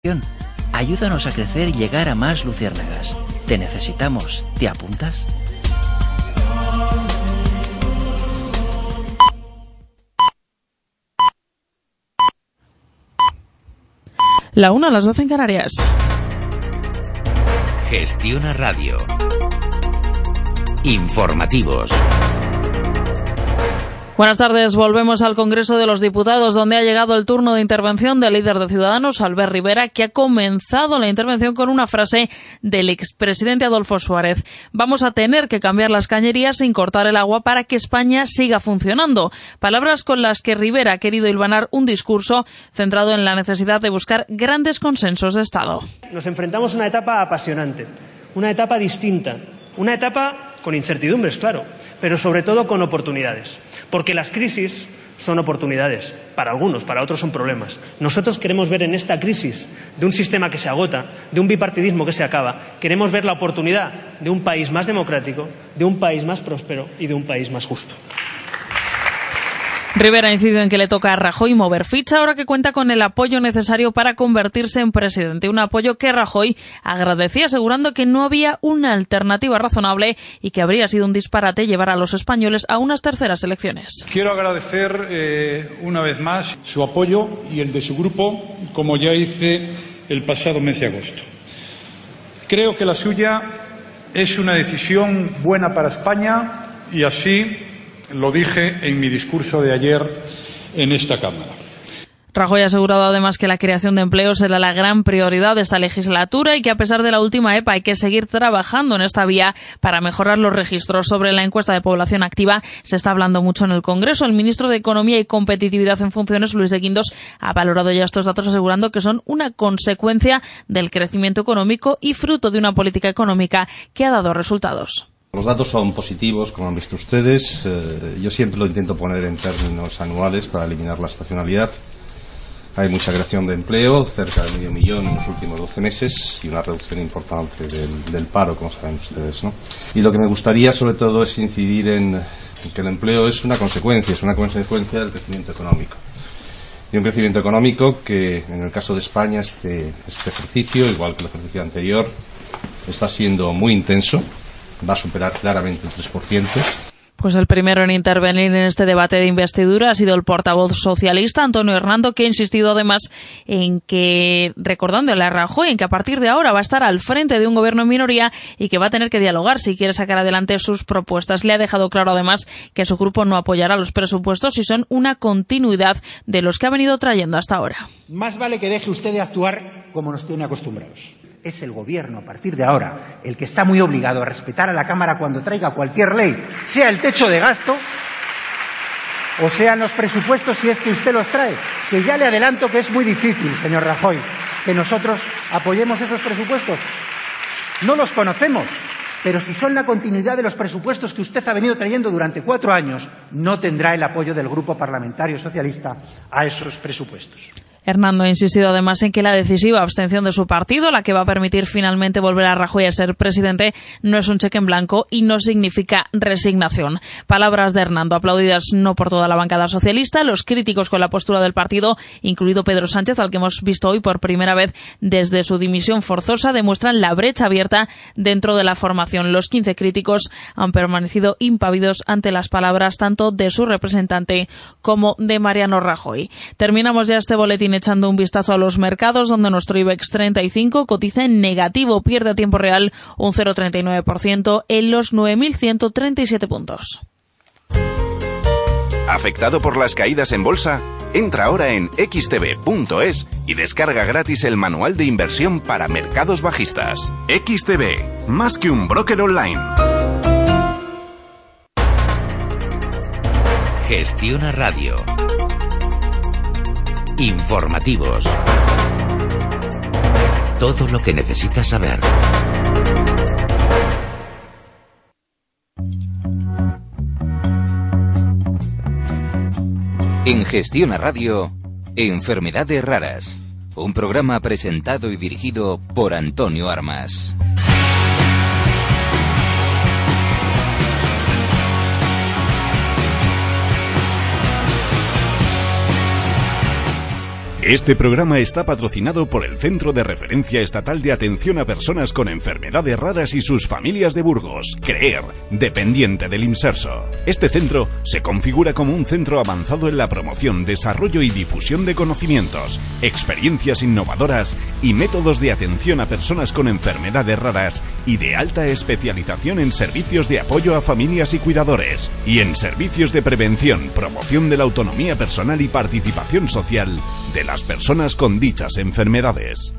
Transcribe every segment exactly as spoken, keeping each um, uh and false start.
Ayúdanos a crecer y llegar a más luciérnagas. Te necesitamos. ¿Te apuntas? La una a las doce en Canarias. Gestiona Radio. Informativos. Buenas tardes, volvemos al Congreso de los Diputados, donde ha llegado el turno de intervención del líder de Ciudadanos, Albert Rivera, que ha comenzado la intervención con una frase del expresidente Adolfo Suárez. Vamos a tener que cambiar las cañerías sin cortar el agua para que España siga funcionando. Palabras con las que Rivera ha querido hilvanar un discurso centrado en la necesidad de buscar grandes consensos de Estado. Nos enfrentamos a una etapa apasionante, una etapa distinta, una etapa con incertidumbres, claro, pero sobre todo con oportunidades. Porque las crisis son oportunidades, para algunos, para otros son problemas. Nosotros queremos ver en esta crisis de un sistema que se agota, de un bipartidismo que se acaba, queremos ver la oportunidad de un país más democrático, de un país más próspero y de un país más justo. Rivera ha incidido en que le toca a Rajoy mover ficha ahora que cuenta con el apoyo necesario para convertirse en presidente. Un apoyo que Rajoy agradecía, asegurando que no había una alternativa razonable y que habría sido un disparate llevar a los españoles a unas terceras elecciones. Quiero agradecer eh, una vez más su apoyo y el de su grupo, como ya hice el pasado mes de agosto. Creo que la suya es una decisión buena para España y así lo dije en mi discurso de ayer en esta Cámara. Rajoy ha asegurado además que la creación de empleo será la gran prioridad de esta legislatura y que a pesar de la última E P A hay que seguir trabajando en esta vía para mejorar los registros. Sobre la encuesta de población activa se está hablando mucho en el Congreso. El ministro de Economía y Competitividad en funciones, Luis de Guindos, ha valorado ya estos datos asegurando que son una consecuencia del crecimiento económico y fruto de una política económica que ha dado resultados. Los datos son positivos, como han visto ustedes. Eh, yo siempre lo intento poner en términos anuales para eliminar la estacionalidad. Hay mucha creación de empleo, cerca de medio millón en los últimos doce meses y una reducción importante del, del paro, como saben ustedes, ¿no? Y lo que me gustaría sobre todo es incidir en, en que el empleo es una consecuencia, es una consecuencia del crecimiento económico. Y un crecimiento económico que, en el caso de España, este, este ejercicio, igual que el ejercicio anterior, está siendo muy intenso. Va a superar claramente el tres por ciento. Pues el primero en intervenir en este debate de investidura ha sido el portavoz socialista, Antonio Hernando, que ha insistido además en que, recordándole a Rajoy, en que a partir de ahora va a estar al frente de un gobierno en minoría y que va a tener que dialogar si quiere sacar adelante sus propuestas. Le ha dejado claro además que su grupo no apoyará los presupuestos y son una continuidad de los que ha venido trayendo hasta ahora. Más vale que deje usted de actuar como nos tiene acostumbrados. Es el Gobierno, a partir de ahora, el que está muy obligado a respetar a la Cámara cuando traiga cualquier ley, sea el techo de gasto o sean los presupuestos, si es que usted los trae. Que ya le adelanto que es muy difícil, señor Rajoy, que nosotros apoyemos esos presupuestos. No los conocemos, pero si son la continuidad de los presupuestos que usted ha venido trayendo durante cuatro años, no tendrá el apoyo del Grupo Parlamentario Socialista a esos presupuestos. Hernando ha insistido además en que la decisiva abstención de su partido, la que va a permitir finalmente volver a Rajoy a ser presidente, no es un cheque en blanco y no significa resignación. Palabras de Hernando, aplaudidas no por toda la bancada socialista. Los críticos con la postura del partido, incluido Pedro Sánchez, al que hemos visto hoy por primera vez desde su dimisión forzosa, demuestran la brecha abierta dentro de la formación. Los quince críticos han permanecido impávidos ante las palabras tanto de su representante como de Mariano Rajoy. Terminamos ya este boletín echando un vistazo a los mercados, donde nuestro IBEX treinta y cinco cotiza en negativo, pierde a tiempo real un cero coma treinta y nueve por ciento en los nueve mil ciento treinta y siete puntos. ¿Afectado por las caídas en bolsa? Entra ahora en equis te be punto es y descarga gratis el manual de inversión para mercados bajistas. equis te be, más que un broker online. Gestiona Radio. Informativos. Todo lo que necesitas saber. En Gestiona Radio, Enfermedades Raras. Un programa presentado y dirigido por Antonio Armas. Este programa está patrocinado por el Centro de Referencia Estatal de Atención a Personas con Enfermedades Raras y sus familias de Burgos, CREER, dependiente del IMSERSO. Este centro se configura como un centro avanzado en la promoción, desarrollo y difusión de conocimientos, experiencias innovadoras y métodos de atención a personas con enfermedades raras y de alta especialización en servicios de apoyo a familias y cuidadores, y en servicios de prevención, promoción de la autonomía personal y participación social de las personas con dichas enfermedades.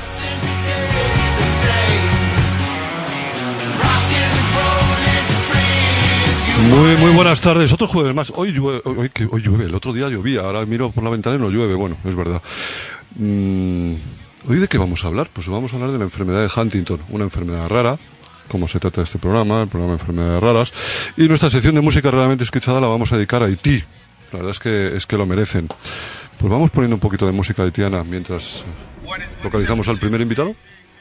Muy, muy buenas tardes. Otro jueves más. Hoy llueve, hoy, hoy llueve. El otro día llovía. Ahora miro por la ventana y no llueve. Bueno, es verdad. Mm, ¿Hoy de qué vamos a hablar? Pues vamos a hablar de la enfermedad de Huntington, una enfermedad rara, como se trata de este programa, el programa de enfermedades raras. Y nuestra sección de música raramente escuchada la vamos a dedicar a Haití. La verdad es que, es que lo merecen. Pues vamos poniendo un poquito de música haitiana mientras localizamos al primer invitado.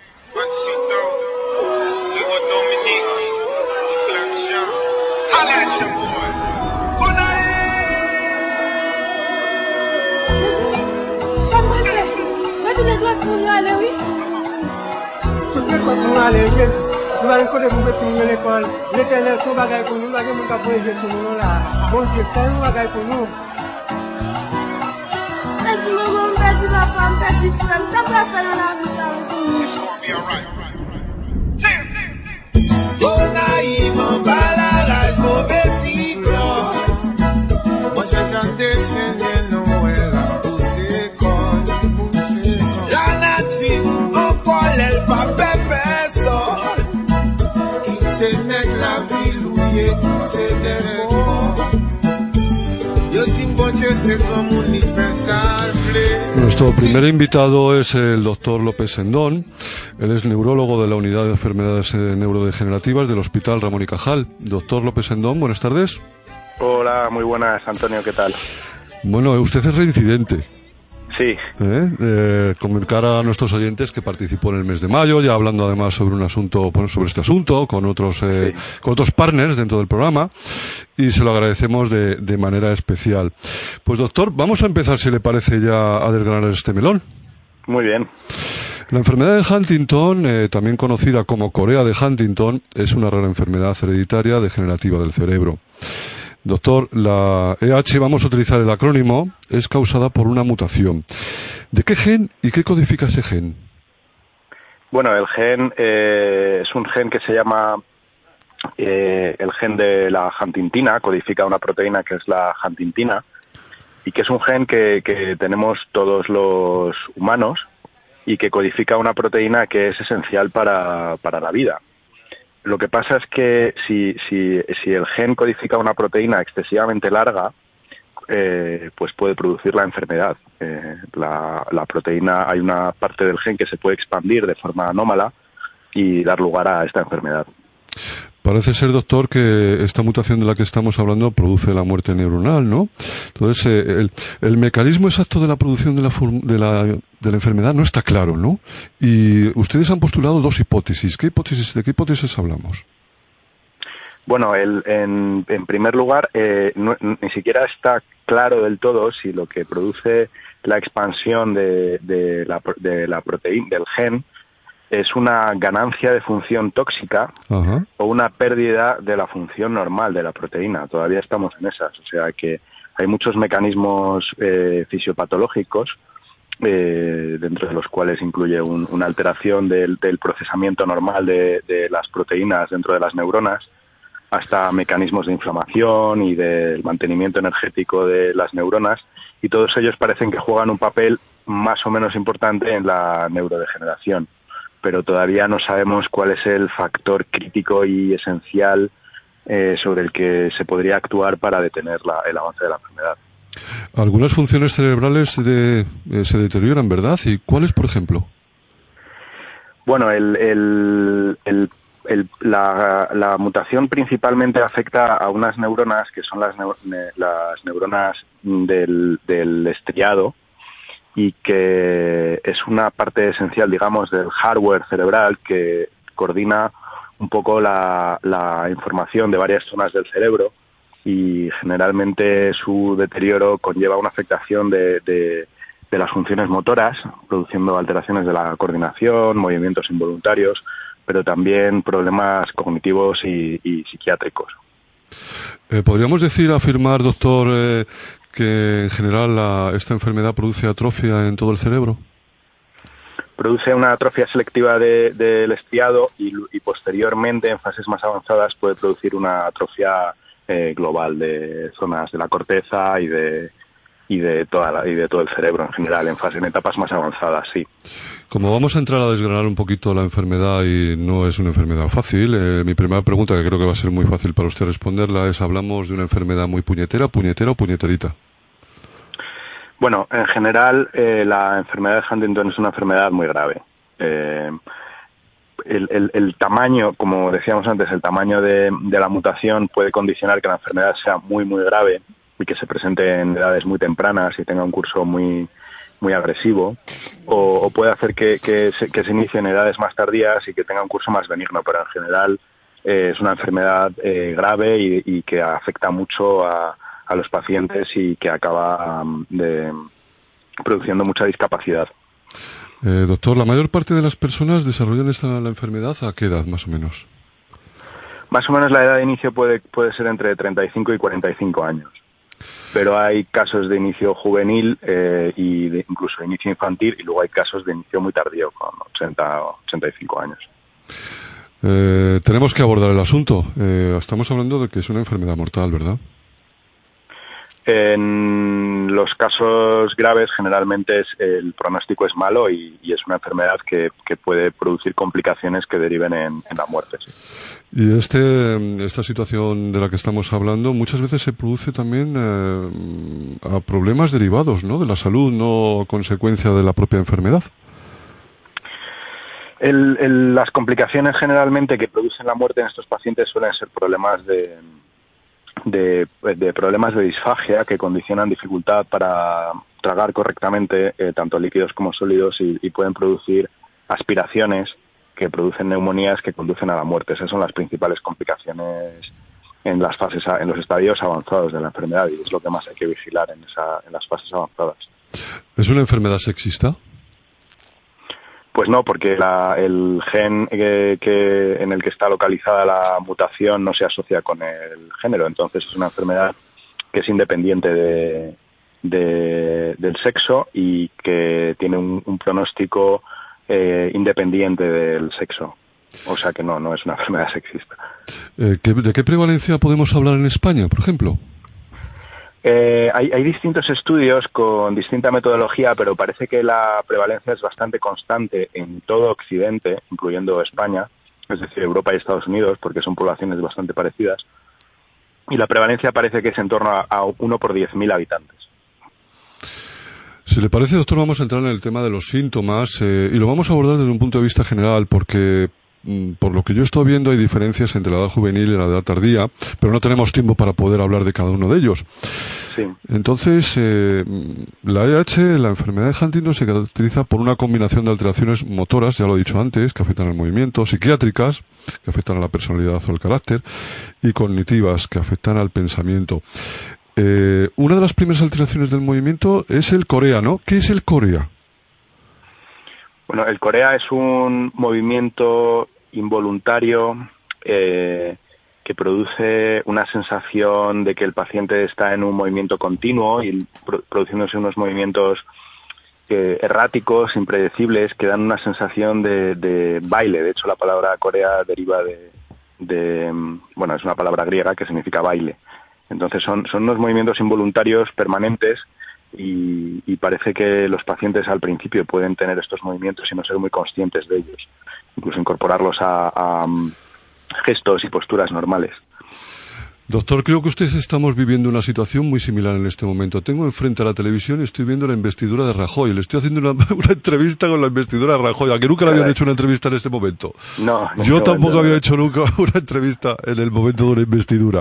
Nuestro primer invitado es el doctor López Sendón. Él es neurólogo de la Unidad de Enfermedades Neurodegenerativas del Hospital Ramón y Cajal. Doctor López Sendón, buenas tardes. Hola, muy buenas, Antonio, ¿qué tal? Bueno, usted es reincidente. Sí. ¿Eh? Eh, comunicar a nuestros oyentes que participó en el mes de mayo, ya hablando además sobre un asunto, bueno, sobre este asunto, con otros, eh, sí. con otros partners dentro del programa, y se lo agradecemos de, de manera especial. Pues doctor, vamos a empezar, si le parece, ya a desgranar este melón. Muy bien. La enfermedad de Huntington, eh, también conocida como Corea de Huntington, es una rara enfermedad hereditaria degenerativa del cerebro. Doctor, la E H, vamos a utilizar el acrónimo, es causada por una mutación. ¿De qué gen y qué codifica ese gen? Bueno, el gen eh, es un gen que se llama eh, el gen de la huntingtina, codifica una proteína que es la huntingtina, y que es un gen que, que tenemos todos los humanos y que codifica una proteína que es esencial para, para la vida. Lo que pasa es que si, si, si el gen codifica una proteína excesivamente larga, eh, pues puede producir la enfermedad. Eh, la, la proteína, hay una parte del gen que se puede expandir de forma anómala y dar lugar a esta enfermedad. Parece ser, doctor, que esta mutación de la que estamos hablando produce la muerte neuronal, ¿no? Entonces, eh, el, el mecanismo exacto de la producción de la, de, la, de la enfermedad no está claro, ¿no? Y ustedes han postulado dos hipótesis. ¿Qué hipótesis, ¿De qué hipótesis hablamos? Bueno, el, en, en primer lugar, eh, no, ni siquiera está claro del todo si lo que produce la expansión de, de la, de la proteína, del gen, es una ganancia de función tóxica. Ajá. O una pérdida de la función normal de la proteína. Todavía estamos en esas. O sea que hay muchos mecanismos eh, fisiopatológicos, eh, dentro de los cuales incluye un, una alteración del, del procesamiento normal de, de las proteínas dentro de las neuronas, hasta mecanismos de inflamación y del mantenimiento energético de las neuronas, y todos ellos parecen que juegan un papel más o menos importante en la neurodegeneración. Pero todavía no sabemos cuál es el factor crítico y esencial eh, sobre el que se podría actuar para detener la, el avance de la enfermedad. Algunas funciones cerebrales de, eh, se deterioran, ¿verdad? ¿Y cuáles, por ejemplo? Bueno, el, el, el, el, la, la mutación principalmente afecta a unas neuronas que son las, neu, las neuronas del, del estriado, y que es una parte esencial, digamos, del hardware cerebral que coordina un poco la, la información de varias zonas del cerebro, y generalmente su deterioro conlleva una afectación de, de, de las funciones motoras, produciendo alteraciones de la coordinación, movimientos involuntarios, pero también problemas cognitivos y, y psiquiátricos. Eh, ¿Podríamos decir, afirmar, doctor, eh, que en general la, esta enfermedad produce atrofia en todo el cerebro? Produce una atrofia selectiva de, del estriado y, y posteriormente, en fases más avanzadas, puede producir una atrofia eh, global de zonas de la corteza y de y de toda la, y de todo el cerebro en general, en fase, en etapas más avanzadas, sí. Como vamos a entrar a desgranar un poquito la enfermedad y no es una enfermedad fácil, eh, mi primera pregunta, que creo que va a ser muy fácil para usted responderla, es: ¿hablamos de una enfermedad muy puñetera, puñetera o puñeterita? Bueno, en general eh, la enfermedad de Huntington es una enfermedad muy grave. Eh, el, el, el tamaño, como decíamos antes, el tamaño de, de la mutación puede condicionar que la enfermedad sea muy, muy grave y que se presente en edades muy tempranas y tenga un curso muy muy agresivo, o, o puede hacer que, que, se, que se inicie en edades más tardías y que tenga un curso más benigno, pero en general eh, es una enfermedad eh, grave y, y que afecta mucho a, a los pacientes y que acaba um, de, produciendo mucha discapacidad. Eh, doctor, ¿la mayor parte de las personas desarrollan esta la enfermedad a qué edad, más o menos? Más o menos la edad de inicio puede, puede ser entre treinta y cinco y cuarenta y cinco años. Pero hay casos de inicio juvenil eh, y de, incluso de inicio infantil, y luego hay casos de inicio muy tardío, con ochenta o ochenta y cinco años. Eh, tenemos que abordar el asunto. Eh, estamos hablando de que es una enfermedad mortal, ¿verdad? En los casos graves generalmente es, el pronóstico es malo y, y es una enfermedad que, que puede producir complicaciones que deriven en, en la muerte. Sí. Y este, esta situación de la que estamos hablando muchas veces se produce también eh, a problemas derivados, ¿no?, de la salud, no consecuencia de la propia enfermedad. El, el, las complicaciones generalmente que producen la muerte en estos pacientes suelen ser problemas de... De, de problemas de disfagia que condicionan dificultad para tragar correctamente eh, tanto líquidos como sólidos y, y pueden producir aspiraciones que producen neumonías que conducen a la muerte. Esas son las principales complicaciones en las fases, en los estadios avanzados de la enfermedad, y es lo que más hay que vigilar en, esa, en las fases avanzadas. ¿Es una enfermedad sexista? Pues no, porque la, el gen que, que en el que está localizada la mutación no se asocia con el género, entonces es una enfermedad que es independiente de, de, del sexo y que tiene un, un pronóstico eh, independiente del sexo. O sea que no, no es una enfermedad sexista. Eh, ¿De qué prevalencia podemos hablar en España, por ejemplo? Eh, hay, hay distintos estudios con distinta metodología, pero parece que la prevalencia es bastante constante en todo Occidente, incluyendo España, es decir, Europa y Estados Unidos, porque son poblaciones bastante parecidas. Y la prevalencia parece que es en torno a, a uno por diez mil habitantes. Si le parece, doctor, vamos a entrar en el tema de los síntomas eh, y lo vamos a abordar desde un punto de vista general, porque por lo que yo estoy viendo hay diferencias entre la edad juvenil y la edad tardía, pero no tenemos tiempo para poder hablar de cada uno de ellos. Sí. Entonces, eh, la E H, la enfermedad de Huntington, se caracteriza por una combinación de alteraciones motoras, ya lo he dicho antes, que afectan al movimiento, psiquiátricas, que afectan a la personalidad o el carácter, y cognitivas, que afectan al pensamiento. Eh, una de las primeras alteraciones del movimiento es el corea, ¿no? ¿Qué es el corea? Bueno, el corea es un movimiento involuntario eh, que produce una sensación de que el paciente está en un movimiento continuo y pro- produciéndose unos movimientos eh, erráticos, impredecibles, que dan una sensación de, de baile. De hecho, la palabra corea deriva de, de, bueno, es una palabra griega que significa baile. Entonces son, son unos movimientos involuntarios permanentes y, y parece que los pacientes al principio pueden tener estos movimientos y no ser muy conscientes de ellos, incluso incorporarlos a, a gestos y posturas normales. Doctor, creo que ustedes estamos viviendo una situación muy similar en este momento. Tengo enfrente a la televisión y estoy viendo la investidura de Rajoy. Le estoy haciendo una, una entrevista con la investidura de Rajoy, a que nunca le habían hecho una entrevista en este momento. No. Yo no, tampoco no, había no. hecho nunca una entrevista en el momento de una investidura.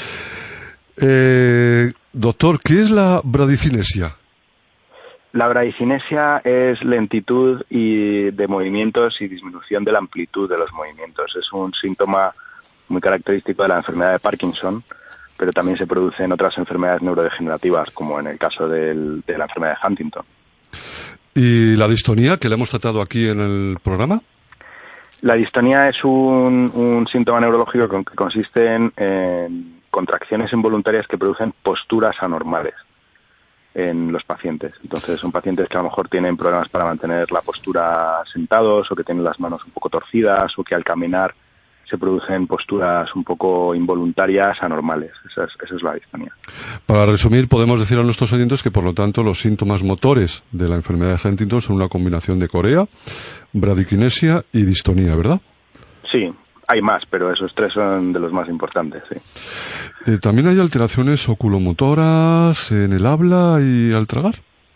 Eh, doctor, ¿qué es la bradicinesia? La bradicinesia es lentitud y de movimientos y disminución de la amplitud de los movimientos. Es un síntoma muy característico de la enfermedad de Parkinson, pero también se produce en otras enfermedades neurodegenerativas, como en el caso del, de la enfermedad de Huntington. ¿Y la distonía, que la hemos tratado aquí en el programa? La distonía es un, un síntoma neurológico que consiste en, en contracciones involuntarias que producen posturas anormales en los pacientes. Entonces son pacientes que a lo mejor tienen problemas para mantener la postura sentados, o que tienen las manos un poco torcidas, o que al caminar se producen posturas un poco involuntarias anormales. Esa es, esa es la distonía. Para resumir, podemos decir a nuestros oyentes que, por lo tanto, los síntomas motores de la enfermedad de Huntington son una combinación de corea, bradiquinesia y distonía, ¿verdad? Sí, hay más, pero esos tres son de los más importantes, sí. Eh, ¿También hay alteraciones oculomotoras en el habla y al tragar?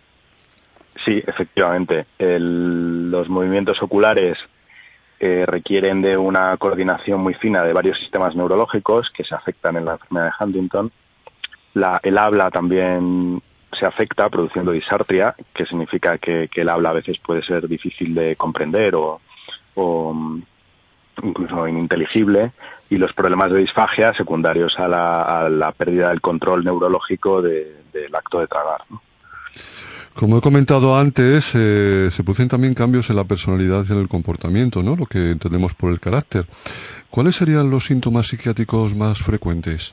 Sí, efectivamente. El, los movimientos oculares eh, requieren de una coordinación muy fina de varios sistemas neurológicos que se afectan en la enfermedad de Huntington. La, el habla también se afecta produciendo disartria, que significa que, que el habla a veces puede ser difícil de comprender o, o incluso ininteligible, y los problemas de disfagia secundarios a la, a la pérdida del control neurológico de, del acto de tragar, ¿no? Como he comentado antes, eh, se producen también cambios en la personalidad y en el comportamiento, ¿no? Lo que entendemos por el carácter. ¿Cuáles serían los síntomas psiquiátricos más frecuentes?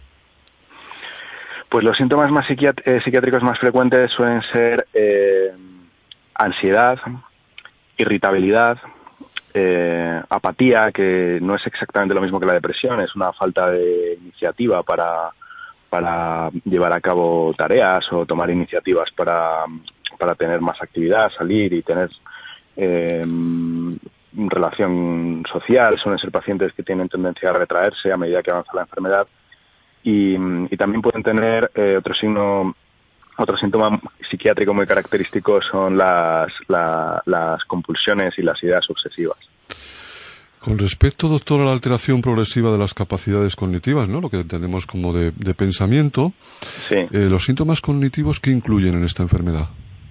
Pues los síntomas más psiquiat- eh, psiquiátricos más frecuentes suelen ser eh, ansiedad, irritabilidad, eh, apatía, que no es exactamente lo mismo que la depresión, es una falta de iniciativa para, para llevar a cabo tareas o tomar iniciativas para, para tener más actividad, salir y tener eh, relación social. Suelen ser pacientes que tienen tendencia a retraerse a medida que avanza la enfermedad. Y, y también pueden tener eh, otro signo, otro síntoma psiquiátrico muy característico son las, la, las compulsiones y las ideas obsesivas. Con respecto, doctor, a la alteración progresiva de las capacidades cognitivas, ¿no? Lo que entendemos como de, de pensamiento, sí. eh, ¿los síntomas cognitivos qué incluyen en esta enfermedad?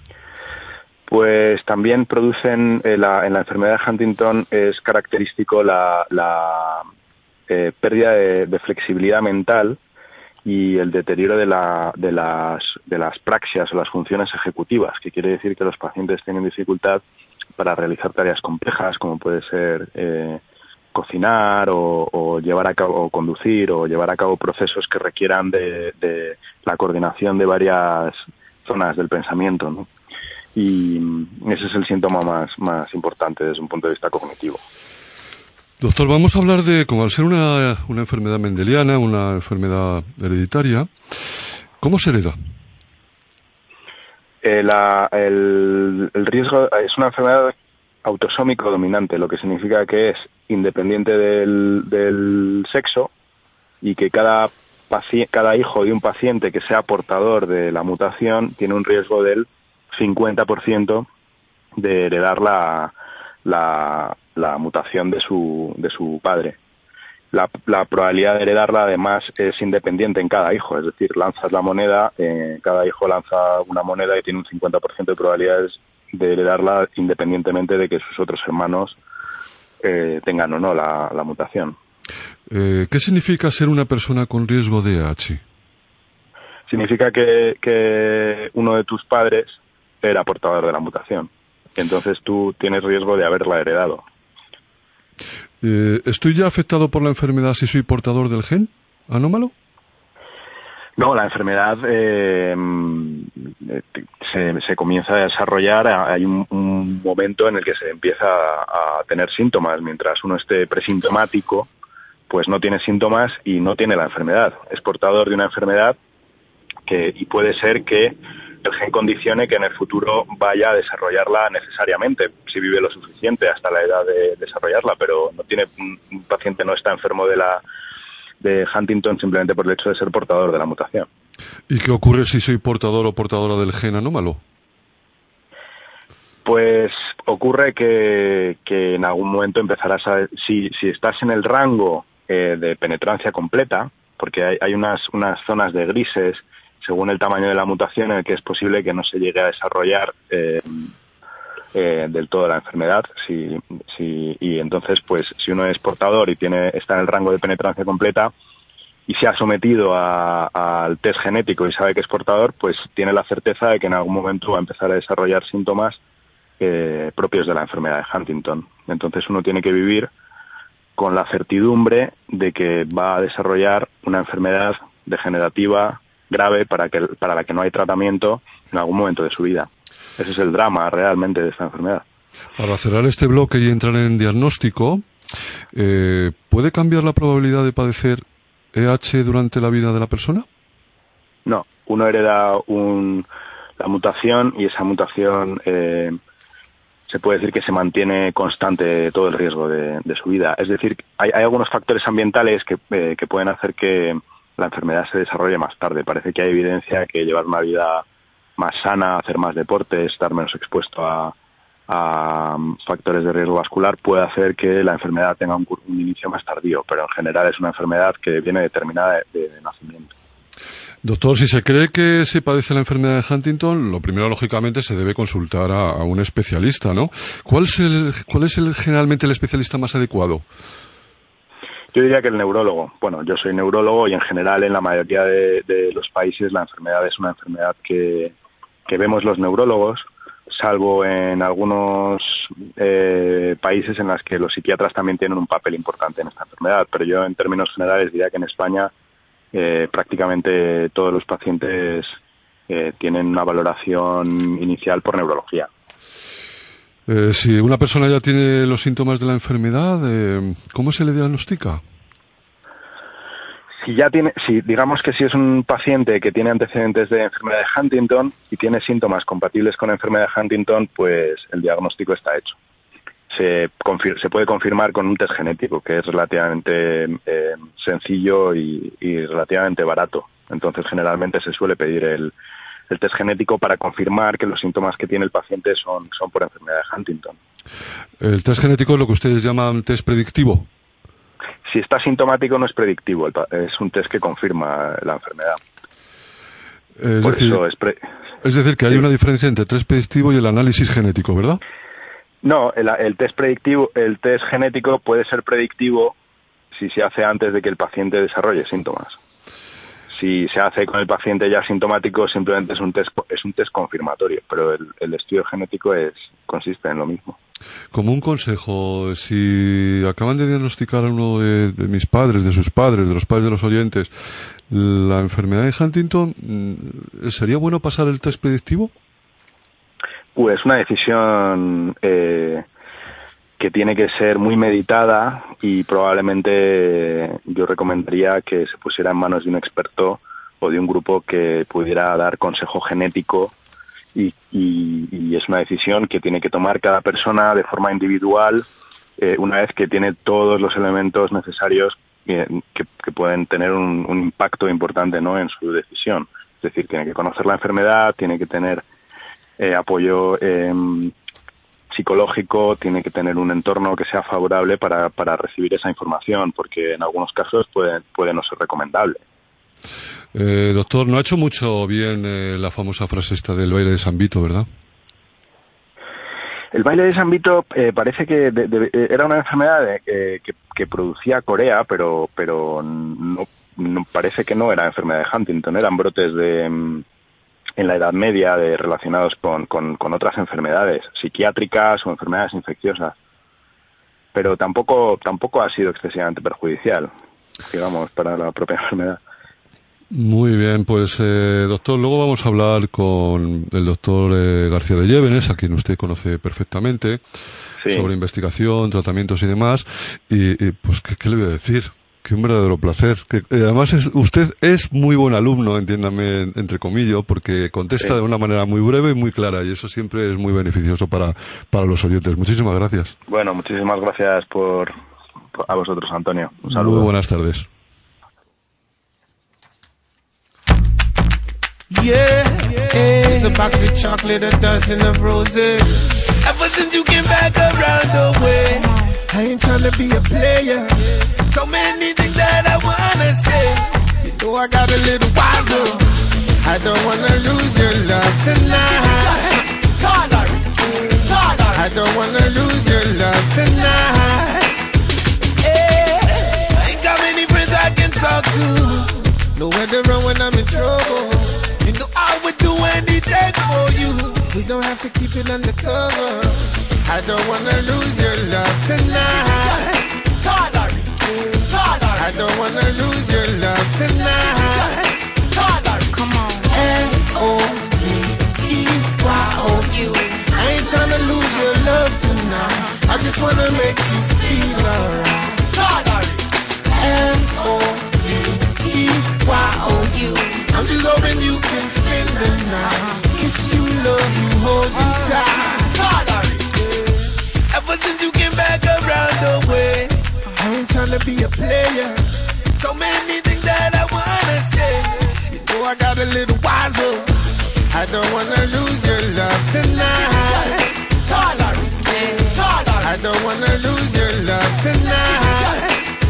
Pues también producen, eh, la, en la enfermedad de Huntington es característico la, la eh, pérdida de, de flexibilidad mental y el deterioro de, la, de, las, de las praxias o las funciones ejecutivas, que quiere decir que los pacientes tienen dificultad para realizar tareas complejas, como puede ser eh, cocinar o, o llevar a cabo, o conducir, o llevar a cabo procesos que requieran de, de la coordinación de varias zonas del pensamiento, ¿no? Y ese es el síntoma más, más importante desde un punto de vista cognitivo. Doctor, vamos a hablar de, como al ser una, una enfermedad mendeliana, una enfermedad hereditaria, ¿cómo se hereda? Eh, la, el, el riesgo es una enfermedad autosómico dominante, lo que significa que es independiente del, del sexo, y que cada, paci- cada hijo de un paciente que sea portador de la mutación tiene un riesgo del cincuenta por ciento de heredar la, la, la mutación de su, de su padre. La, la probabilidad de heredarla, además, es independiente en cada hijo, es decir, lanzas la moneda, eh, cada hijo lanza una moneda y tiene un cincuenta por ciento de probabilidades de heredarla independientemente de que sus otros hermanos eh, tengan o no la, la mutación. Eh, ¿Qué significa ser una persona con riesgo de E H I? Significa que, que uno de tus padres era portador de la mutación, y entonces tú tienes riesgo de haberla heredado. Eh, ¿Estoy ya afectado por la enfermedad si soy portador del gen anómalo? No, la enfermedad eh, se, se comienza a desarrollar, hay un, un momento en el que se empieza a, a tener síntomas. Mientras uno esté presintomático, pues no tiene síntomas y no tiene la enfermedad. Es portador de una enfermedad que, y puede ser que el gen condicione que en el futuro vaya a desarrollarla necesariamente, si vive lo suficiente hasta la edad de desarrollarla, pero no tiene, un paciente no está enfermo de la de Huntington simplemente por el hecho de ser portador de la mutación. ¿Y qué ocurre si soy portador o portadora del gen anómalo? Pues ocurre que, que en algún momento empezarás a... Si, si estás en el rango eh, de penetrancia completa, porque hay, hay unas, unas zonas de grises según el tamaño de la mutación en el que es posible que no se llegue a desarrollar eh, eh, del todo la enfermedad. Si, si, y entonces, pues, si uno es portador y tiene está en el rango de penetrancia completa, y se ha sometido a, al test genético y sabe que es portador, pues tiene la certeza de que en algún momento va a empezar a desarrollar síntomas eh, propios de la enfermedad de Huntington. Entonces uno tiene que vivir con la certidumbre de que va a desarrollar una enfermedad degenerativa grave para, que, para la que no hay tratamiento en algún momento de su vida. Ese es el drama realmente de esta enfermedad. Para cerrar este bloque y entrar en diagnóstico, eh, ¿puede cambiar la probabilidad de padecer E H durante la vida de la persona? No, uno hereda un, la mutación y esa mutación eh, se puede decir que se mantiene constante todo el riesgo de, de su vida. Es decir, hay, hay algunos factores ambientales que, eh, que pueden hacer que la enfermedad se desarrolle más tarde. Parece que hay evidencia que llevar una vida más sana, hacer más deporte, estar menos expuesto a, a factores de riesgo vascular puede hacer que la enfermedad tenga un, un inicio más tardío, pero en general es una enfermedad que viene determinada de, de, de nacimiento. Doctor, si se cree que se padece la enfermedad de Huntington, lo primero, lógicamente, se debe consultar a, a un especialista, ¿no? ¿Cuál es, el, cuál es el, generalmente el especialista más adecuado? Yo diría que el neurólogo. Bueno, yo soy neurólogo y en general en la mayoría de, de los países la enfermedad es una enfermedad que, que vemos los neurólogos, salvo en algunos eh, países en los que los psiquiatras también tienen un papel importante en esta enfermedad. Pero yo, en términos generales, diría que en España eh, prácticamente todos los pacientes eh, tienen una valoración inicial por neurología. Eh, si una persona ya tiene los síntomas de la enfermedad, eh, ¿cómo se le diagnostica? Si ya tiene, si digamos que si es un paciente que tiene antecedentes de enfermedad de Huntington y tiene síntomas compatibles con enfermedad de Huntington, pues el diagnóstico está hecho. Se, confir, se puede confirmar con un test genético, que es relativamente eh, sencillo y, y relativamente barato. Entonces, generalmente se suele pedir el, el test genético para confirmar que los síntomas que tiene el paciente son, son por enfermedad de Huntington. ¿El test genético es lo que ustedes llaman test predictivo? Si está sintomático no es predictivo, es un test que confirma la enfermedad. Es, Por decir, eso es, pre... es decir, que hay una diferencia entre el test predictivo y el análisis genético, ¿verdad? No, el, el test predictivo, el test genético puede ser predictivo si se hace antes de que el paciente desarrolle síntomas. Si se hace con el paciente ya sintomático, simplemente es un test, es un test confirmatorio, pero el, el estudio genético es consiste en lo mismo. Como un consejo, si acaban de diagnosticar a uno de, de mis padres, de sus padres, de los padres de los oyentes, la enfermedad de Huntington, ¿sería bueno pasar el test predictivo? Pues una decisión eh, que tiene que ser muy meditada y probablemente yo recomendaría que se pusiera en manos de un experto o de un grupo que pudiera dar consejo genético y, y, y es una decisión que tiene que tomar cada persona de forma individual eh, una vez que tiene todos los elementos necesarios eh, que, que pueden tener un, un impacto importante, ¿no?, en su decisión. Es decir, tiene que conocer la enfermedad, tiene que tener Eh, apoyo eh, psicológico, tiene que tener un entorno que sea favorable para, para recibir esa información, porque en algunos casos puede, puede no ser recomendable. Eh, doctor, no ha hecho mucho bien eh, la famosa frase esta del baile de San Vito, ¿verdad? El baile de San Vito eh, parece que de, de, era una enfermedad de, eh, que, que producía Corea, pero, pero no, no, parece que no era enfermedad de Huntington, eran brotes de en la Edad Media de, relacionados con, con, con otras enfermedades psiquiátricas o enfermedades infecciosas. Pero tampoco tampoco ha sido excesivamente perjudicial, digamos, para la propia enfermedad. Muy bien, pues eh, doctor, luego vamos a hablar con el doctor eh, García de Llévenes, a quien usted conoce perfectamente, sí, sobre investigación, tratamientos y demás. Y, y pues, ¿qué, ¿qué le voy a decir? Que un verdadero placer. Que, eh, además, es, usted es muy buen alumno, entiéndame, entre comillas, porque contesta sí. de una manera muy breve y muy clara, y eso siempre es muy beneficioso para, para los oyentes. Muchísimas gracias. Bueno, muchísimas gracias por, por a vosotros, Antonio. Un saludo. Muy buenas tardes. Yeah, yeah. It's a box of chocolate, a dozen of roses. Ever since you came back around the way, I ain't trying to be a player. So many things that I wanna say. You know I got a little wiser. I don't wanna lose your love tonight. I don't wanna lose your love tonight. Yeah. I ain't got many friends I can talk to. don't have to keep it undercover. I don't wanna lose your love tonight. I don't wanna lose your love tonight. Come on. L O V E Y O U. I ain't tryna lose your love tonight. I just wanna make you feel alright. L O V E Y O U. I'm just hoping you can spend the night. Kiss you, love you, hold you tight. Ever since you came back around the way, I ain't tryna be a player. So many things that I wanna say. You know I got a little wiser. I don't wanna lose your love tonight. I don't wanna lose your love tonight.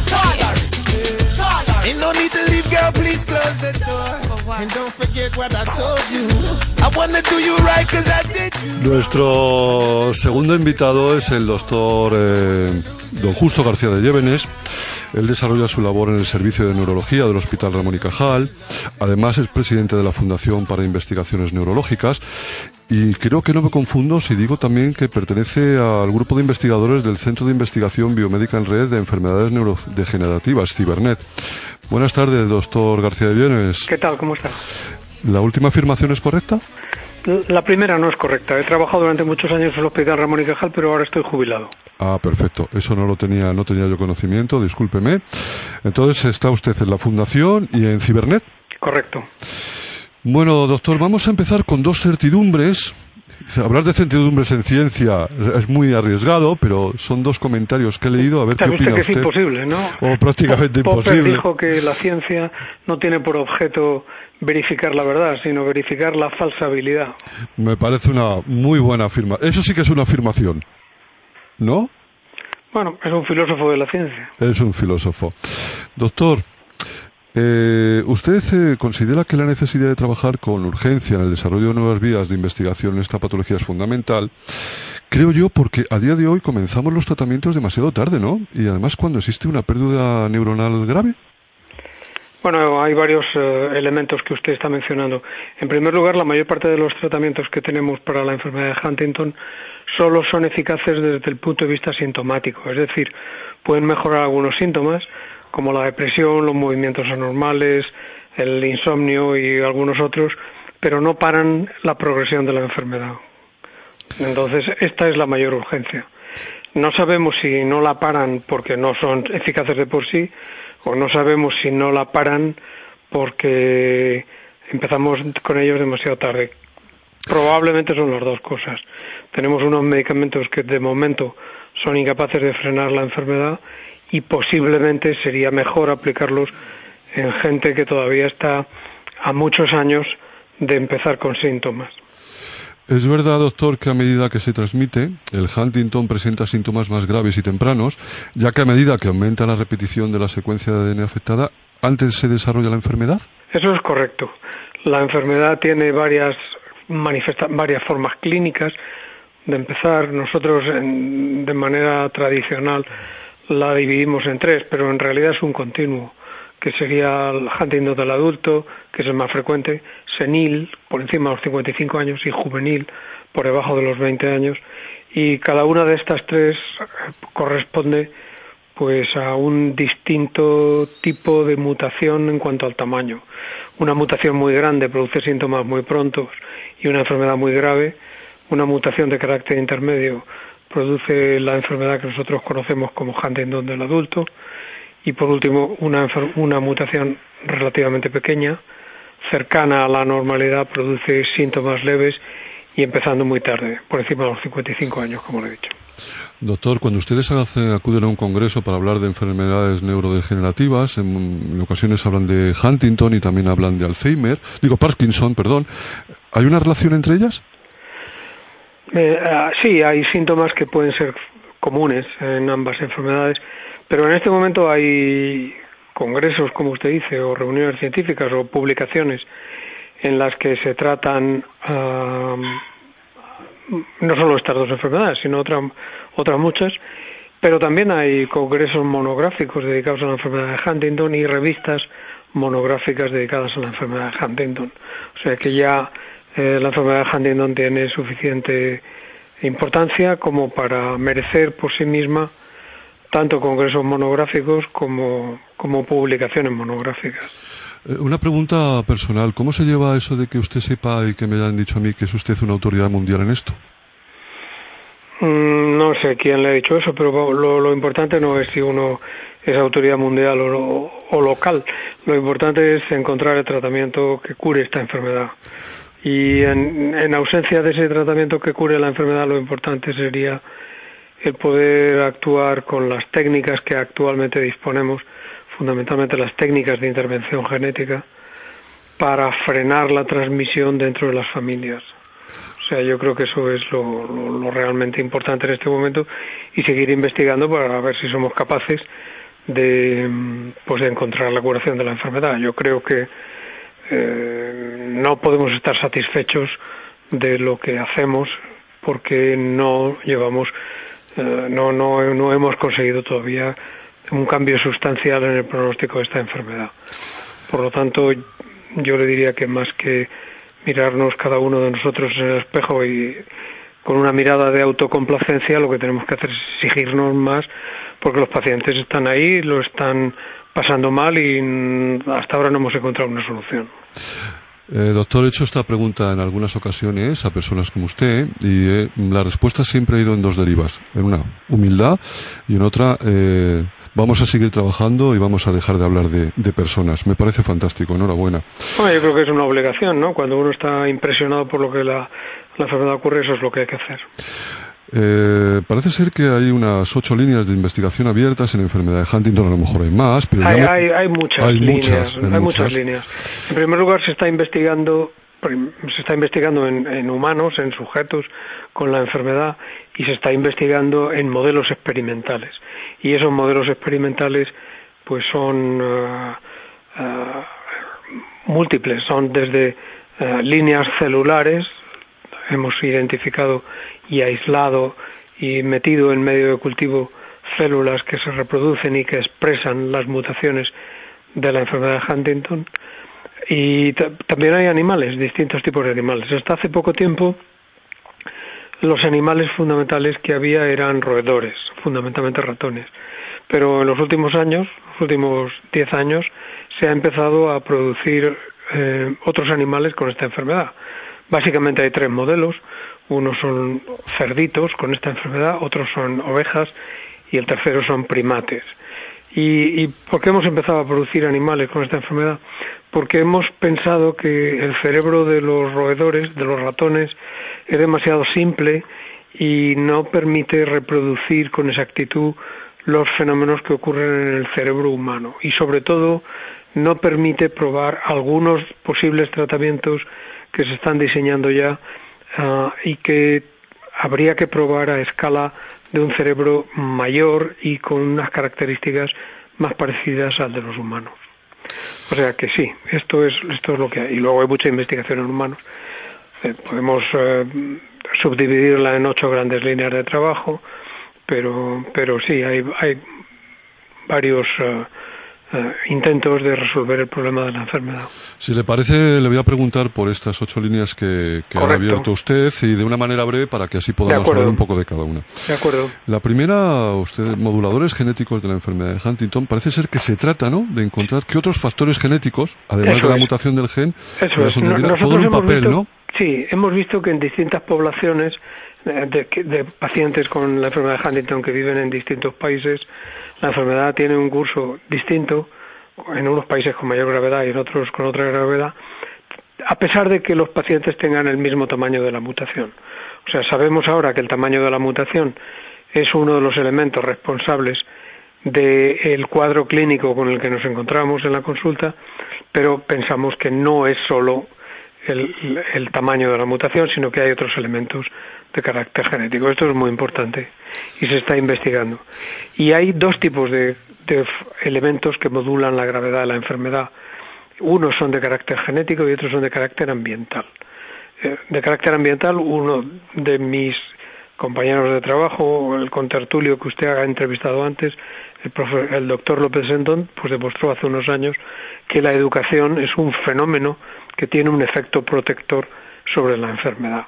Ain't no need to leave, girl, please close the door. And don't forget what I told you. I wanna do you right 'cause I did you. Nuestro segundo invitado es el doctor eh, don Justo García de Llévenes. Él desarrolla su labor en el Servicio de Neurología del Hospital Ramón y Cajal. Además es presidente de la Fundación para Investigaciones Neurológicas. Y creo que no me confundo si digo también que pertenece al grupo de investigadores del Centro de Investigación Biomédica en Red de Enfermedades Neurodegenerativas, Cibernet. Buenas tardes, doctor García de Llévenes. ¿Qué tal? ¿Cómo está? ¿La última afirmación es correcta? La primera no es correcta. He trabajado durante muchos años en el Hospital Ramón y Cajal, pero ahora estoy jubilado. Ah, perfecto. Eso no lo tenía, no tenía yo conocimiento, discúlpeme. Entonces, ¿está usted en la Fundación y en Cibernet? Correcto. Bueno, doctor, vamos a empezar con dos certidumbres. Hablar de certidumbres en ciencia es muy arriesgado, pero son dos comentarios que he leído. A ver qué opina usted. usted. Que es imposible, ¿no? O prácticamente Popper imposible. dijo que la ciencia no tiene por objeto verificar la verdad, sino verificar la falsabilidad. Me parece una muy buena afirmación. Eso sí que es una afirmación, ¿no? Bueno, es un filósofo de la ciencia. Es un filósofo. Doctor, eh, ¿usted eh, considera que la necesidad de trabajar con urgencia en el desarrollo de nuevas vías de investigación en esta patología es fundamental? Creo yo, porque a día de hoy comenzamos los tratamientos demasiado tarde, ¿no? Y además cuando existe una pérdida neuronal grave. Bueno, hay varios uh, elementos que usted está mencionando. En primer lugar, la mayor parte de los tratamientos que tenemos para la enfermedad de Huntington solo son eficaces desde el punto de vista sintomático, es decir, pueden mejorar algunos síntomas, como la depresión, los movimientos anormales, el insomnio y algunos otros, pero no paran la progresión de la enfermedad. Entonces, esta es la mayor urgencia. No sabemos si no la paran porque no son eficaces de por sí, o no sabemos si no la paran porque empezamos con ellos demasiado tarde. Probablemente son las dos cosas. Tenemos unos medicamentos que de momento son incapaces de frenar la enfermedad y posiblemente sería mejor aplicarlos en gente que todavía está a muchos años de empezar con síntomas. Es verdad, doctor, que a medida que se transmite, el Huntington presenta síntomas más graves y tempranos, ya que a medida que aumenta la repetición de la secuencia de A D N afectada, ¿antes se desarrolla la enfermedad? Eso es correcto. La enfermedad tiene varias manifesta- varias formas clínicas. De empezar, nosotros en, de manera tradicional la dividimos en tres, pero en realidad es un continuo, que sería el Huntington del adulto, que es el más frecuente, senil, por encima de los cincuenta y cinco años, y juvenil, por debajo de los veinte años, y cada una de estas tres corresponde pues a un distinto tipo de mutación en cuanto al tamaño. Una mutación muy grande produce síntomas muy prontos y una enfermedad muy grave. Una mutación de carácter intermedio produce la enfermedad que nosotros conocemos como Huntington del adulto. Y por último, una, una mutación relativamente pequeña, cercana a la normalidad, produce síntomas leves y empezando muy tarde, por encima de los cincuenta y cinco años, como le he dicho. Doctor, cuando ustedes hacen, acuden a un congreso para hablar de enfermedades neurodegenerativas, en, en ocasiones hablan de Huntington y también hablan de Alzheimer, digo Parkinson, perdón, ¿hay una relación entre ellas? Eh, uh, sí, hay síntomas que pueden ser comunes en ambas enfermedades, pero en este momento hay congresos, como usted dice, o reuniones científicas o publicaciones en las que se tratan uh, no solo estas dos enfermedades, sino otras otras muchas, pero también hay congresos monográficos dedicados a la enfermedad de Huntington y revistas monográficas dedicadas a la enfermedad de Huntington. O sea que ya eh, la enfermedad de Huntington tiene suficiente importancia como para merecer por sí misma tanto congresos monográficos como, como publicaciones monográficas. Una pregunta personal. ¿Cómo se lleva eso de que usted sepa y que me hayan dicho a mí que es usted una autoridad mundial en esto? Mm, no sé quién le ha dicho eso, pero lo, lo importante no es si uno es autoridad mundial o, o local. Lo importante es encontrar el tratamiento que cure esta enfermedad. Y en, en ausencia de ese tratamiento que cure la enfermedad, lo importante sería el poder actuar con las técnicas que actualmente disponemos, fundamentalmente las técnicas de intervención genética, para frenar la transmisión dentro de las familias. O sea, yo creo que eso es lo, lo, lo realmente importante en este momento, y seguir investigando para ver si somos capaces de, pues, de encontrar la curación de la enfermedad. Yo creo que eh, no podemos estar satisfechos de lo que hacemos porque no llevamos eh, no, no, no hemos conseguido todavía un cambio sustancial en el pronóstico de esta enfermedad. Por lo tanto, yo le diría que más que mirarnos cada uno de nosotros en el espejo y con una mirada de autocomplacencia, lo que tenemos que hacer es exigirnos más, porque los pacientes están ahí, lo están pasando mal y hasta ahora no hemos encontrado una solución. Eh, doctor, he hecho esta pregunta en algunas ocasiones a personas como usted y eh, la respuesta siempre ha ido en dos derivas. En una, humildad, y en otra, eh, vamos a seguir trabajando y vamos a dejar de hablar de, de personas. Me parece fantástico, enhorabuena. Bueno, yo creo que es una obligación, ¿no? Cuando uno está impresionado por lo que la, la enfermedad ocurre, eso es lo que hay que hacer. Eh, parece ser que hay unas ocho líneas de investigación abiertas en enfermedad de Huntington, a lo mejor hay más, pero hay, me... hay, hay muchas hay líneas, muchas, hay muchas. muchas líneas. En primer lugar, se está investigando, se está investigando en, en humanos, en sujetos con la enfermedad, y se está investigando en modelos experimentales. Y esos modelos experimentales, pues, son uh, uh, múltiples, son desde uh, líneas celulares. Hemos identificado y aislado y metido en medio de cultivo células que se reproducen y que expresan las mutaciones de la enfermedad de Huntington. Y t- también hay animales, distintos tipos de animales. Hasta hace poco tiempo, los animales fundamentales que había eran roedores, fundamentalmente ratones. Pero en los últimos años, los últimos diez años, se ha empezado a producir eh, otros animales con esta enfermedad. Básicamente hay tres modelos. Unos son cerditos con esta enfermedad, otros son ovejas y el tercero son primates. ¿Y, y por qué hemos empezado a producir animales con esta enfermedad? Porque hemos pensado que el cerebro de los roedores, de los ratones, es demasiado simple y no permite reproducir con exactitud los fenómenos que ocurren en el cerebro humano, y sobre todo no permite probar algunos posibles tratamientos que se están diseñando ya uh, y que habría que probar a escala de un cerebro mayor y con unas características más parecidas al de los humanos. O sea que sí, esto es esto es lo que hay. Y luego hay mucha investigación en humanos. Eh, podemos eh, subdividirla en ocho grandes líneas de trabajo, pero pero sí, hay, hay varios uh, uh, intentos de resolver el problema de la enfermedad. Si le parece, le voy a preguntar por estas ocho líneas que, que ha abierto usted, y de una manera breve para que así podamos hablar un poco de cada una. De acuerdo. La primera, usted, moduladores genéticos de la enfermedad de Huntington, parece ser que se trata, ¿no?, de encontrar que otros factores genéticos, además Eso de la es. mutación del gen, Eso es. juegan un papel, visto, ¿no? Sí, hemos visto que en distintas poblaciones de, de pacientes con la enfermedad de Huntington que viven en distintos países, la enfermedad tiene un curso distinto, en unos países con mayor gravedad y en otros con otra gravedad, a pesar de que los pacientes tengan el mismo tamaño de la mutación. O sea, sabemos ahora que el tamaño de la mutación es uno de los elementos responsables del cuadro clínico con el que nos encontramos en la consulta, pero pensamos que no es solo el, el tamaño de la mutación, sino que hay otros elementos de carácter genético. Esto es muy importante y se está investigando. Y hay dos tipos de, de elementos que modulan la gravedad de la enfermedad. Unos son de carácter genético y otros son de carácter ambiental. Eh, de carácter ambiental, uno de mis compañeros de trabajo, el contertulio que usted ha entrevistado antes, el, profe, el doctor López Sendón, pues demostró hace unos años que la educación es un fenómeno que tiene un efecto protector sobre la enfermedad.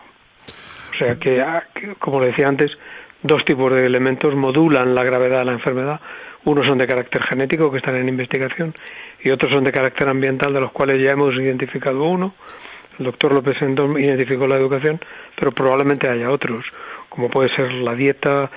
O sea que, como le decía antes, dos tipos de elementos modulan la gravedad de la enfermedad. Unos son de carácter genético, que están en investigación, y otros son de carácter ambiental, de los cuales ya hemos identificado uno. El doctor López Endón identificó la educación, pero probablemente haya otros, como puede ser la dieta,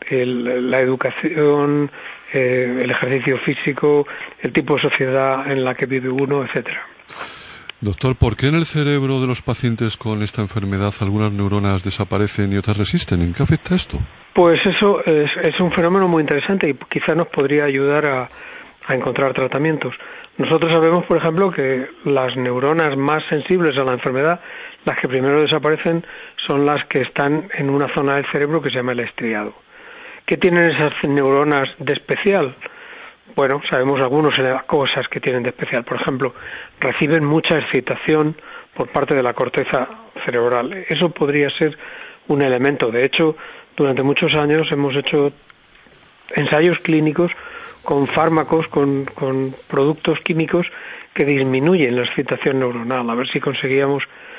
el, la educación, eh, el ejercicio físico, el tipo de sociedad en la que vive uno, etcétera. Doctor, ¿por qué en el cerebro de los pacientes con esta enfermedad algunas neuronas desaparecen y otras resisten? ¿En qué afecta esto? Pues eso es, es un fenómeno muy interesante y quizá nos podría ayudar a, a encontrar tratamientos. Nosotros sabemos, por ejemplo, que las neuronas más sensibles a la enfermedad, las que primero desaparecen, son las que están en una zona del cerebro que se llama el estriado. ¿Qué tienen esas neuronas de especial? Bueno, sabemos algunas cosas que tienen de especial. Por ejemplo, reciben mucha excitación por parte de la corteza cerebral. Eso podría ser un elemento. De hecho, durante muchos años hemos hecho ensayos clínicos con fármacos, con, con productos químicos que disminuyen la excitación neuronal, a ver si conseguíamos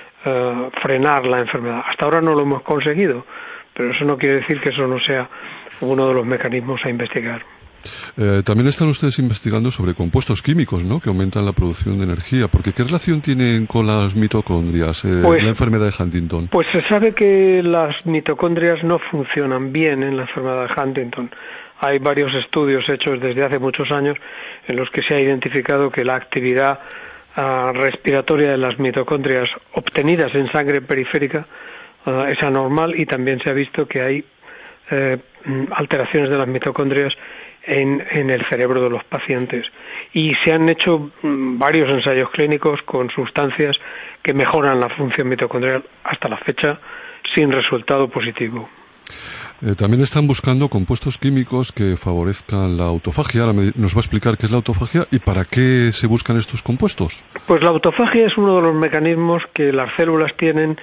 uh, frenar la enfermedad. Hasta ahora no lo hemos conseguido, pero eso no quiere decir que eso no sea uno de los mecanismos a investigar. Eh, también están ustedes investigando sobre compuestos químicos, ¿no?, que aumentan la producción de energía, porque ¿qué relación tienen con las mitocondrias, eh, pues, la enfermedad de Huntington? Pues se sabe que las mitocondrias no funcionan bien en la enfermedad de Huntington. Hay varios estudios hechos desde hace muchos años en los que se ha identificado que la actividad uh, respiratoria de las mitocondrias obtenidas en sangre periférica uh, es anormal, y también se ha visto que hay eh, alteraciones de las mitocondrias En, en el cerebro de los pacientes, y se han hecho mmm, varios ensayos clínicos con sustancias que mejoran la función mitocondrial, hasta la fecha sin resultado positivo. Eh, también están buscando compuestos químicos que favorezcan la autofagia. Ahora me, nos va a explicar qué es la autofagia y para qué se buscan estos compuestos. Pues la autofagia es uno de los mecanismos que las células tienen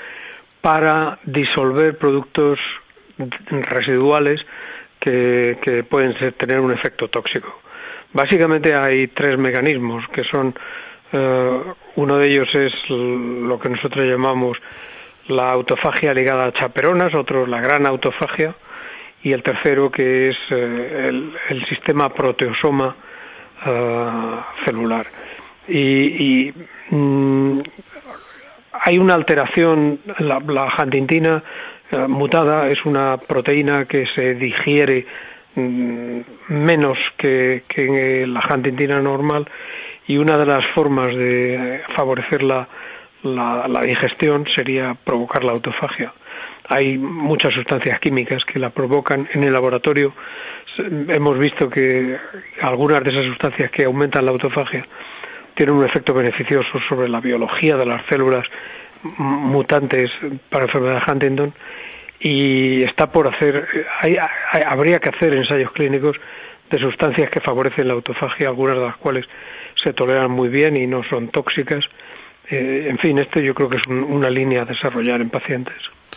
para disolver productos residuales Que, que pueden ser, tener un efecto tóxico. Básicamente hay tres mecanismos, que son, uh, uno de ellos es lo que nosotros llamamos la autofagia ligada a chaperonas, otro la gran autofagia, y el tercero que es uh, el, el sistema proteosoma uh, celular. Y, y mm, hay una alteración, la, la huntingtina mutada es una proteína que se digiere mmm, menos que, que la huntingtina normal, y una de las formas de favorecer la, la, la digestión sería provocar la autofagia. Hay muchas sustancias químicas que la provocan. En el laboratorio hemos visto que algunas de esas sustancias que aumentan la autofagia tienen un efecto beneficioso sobre la biología de las células mutantes para enfermedad de Huntington, y está por hacer, hay, hay, habría que hacer ensayos clínicos de sustancias que favorecen la autofagia, algunas de las cuales se toleran muy bien y no son tóxicas. Eh, en fin, esto yo creo que es un, una línea a desarrollar en pacientes.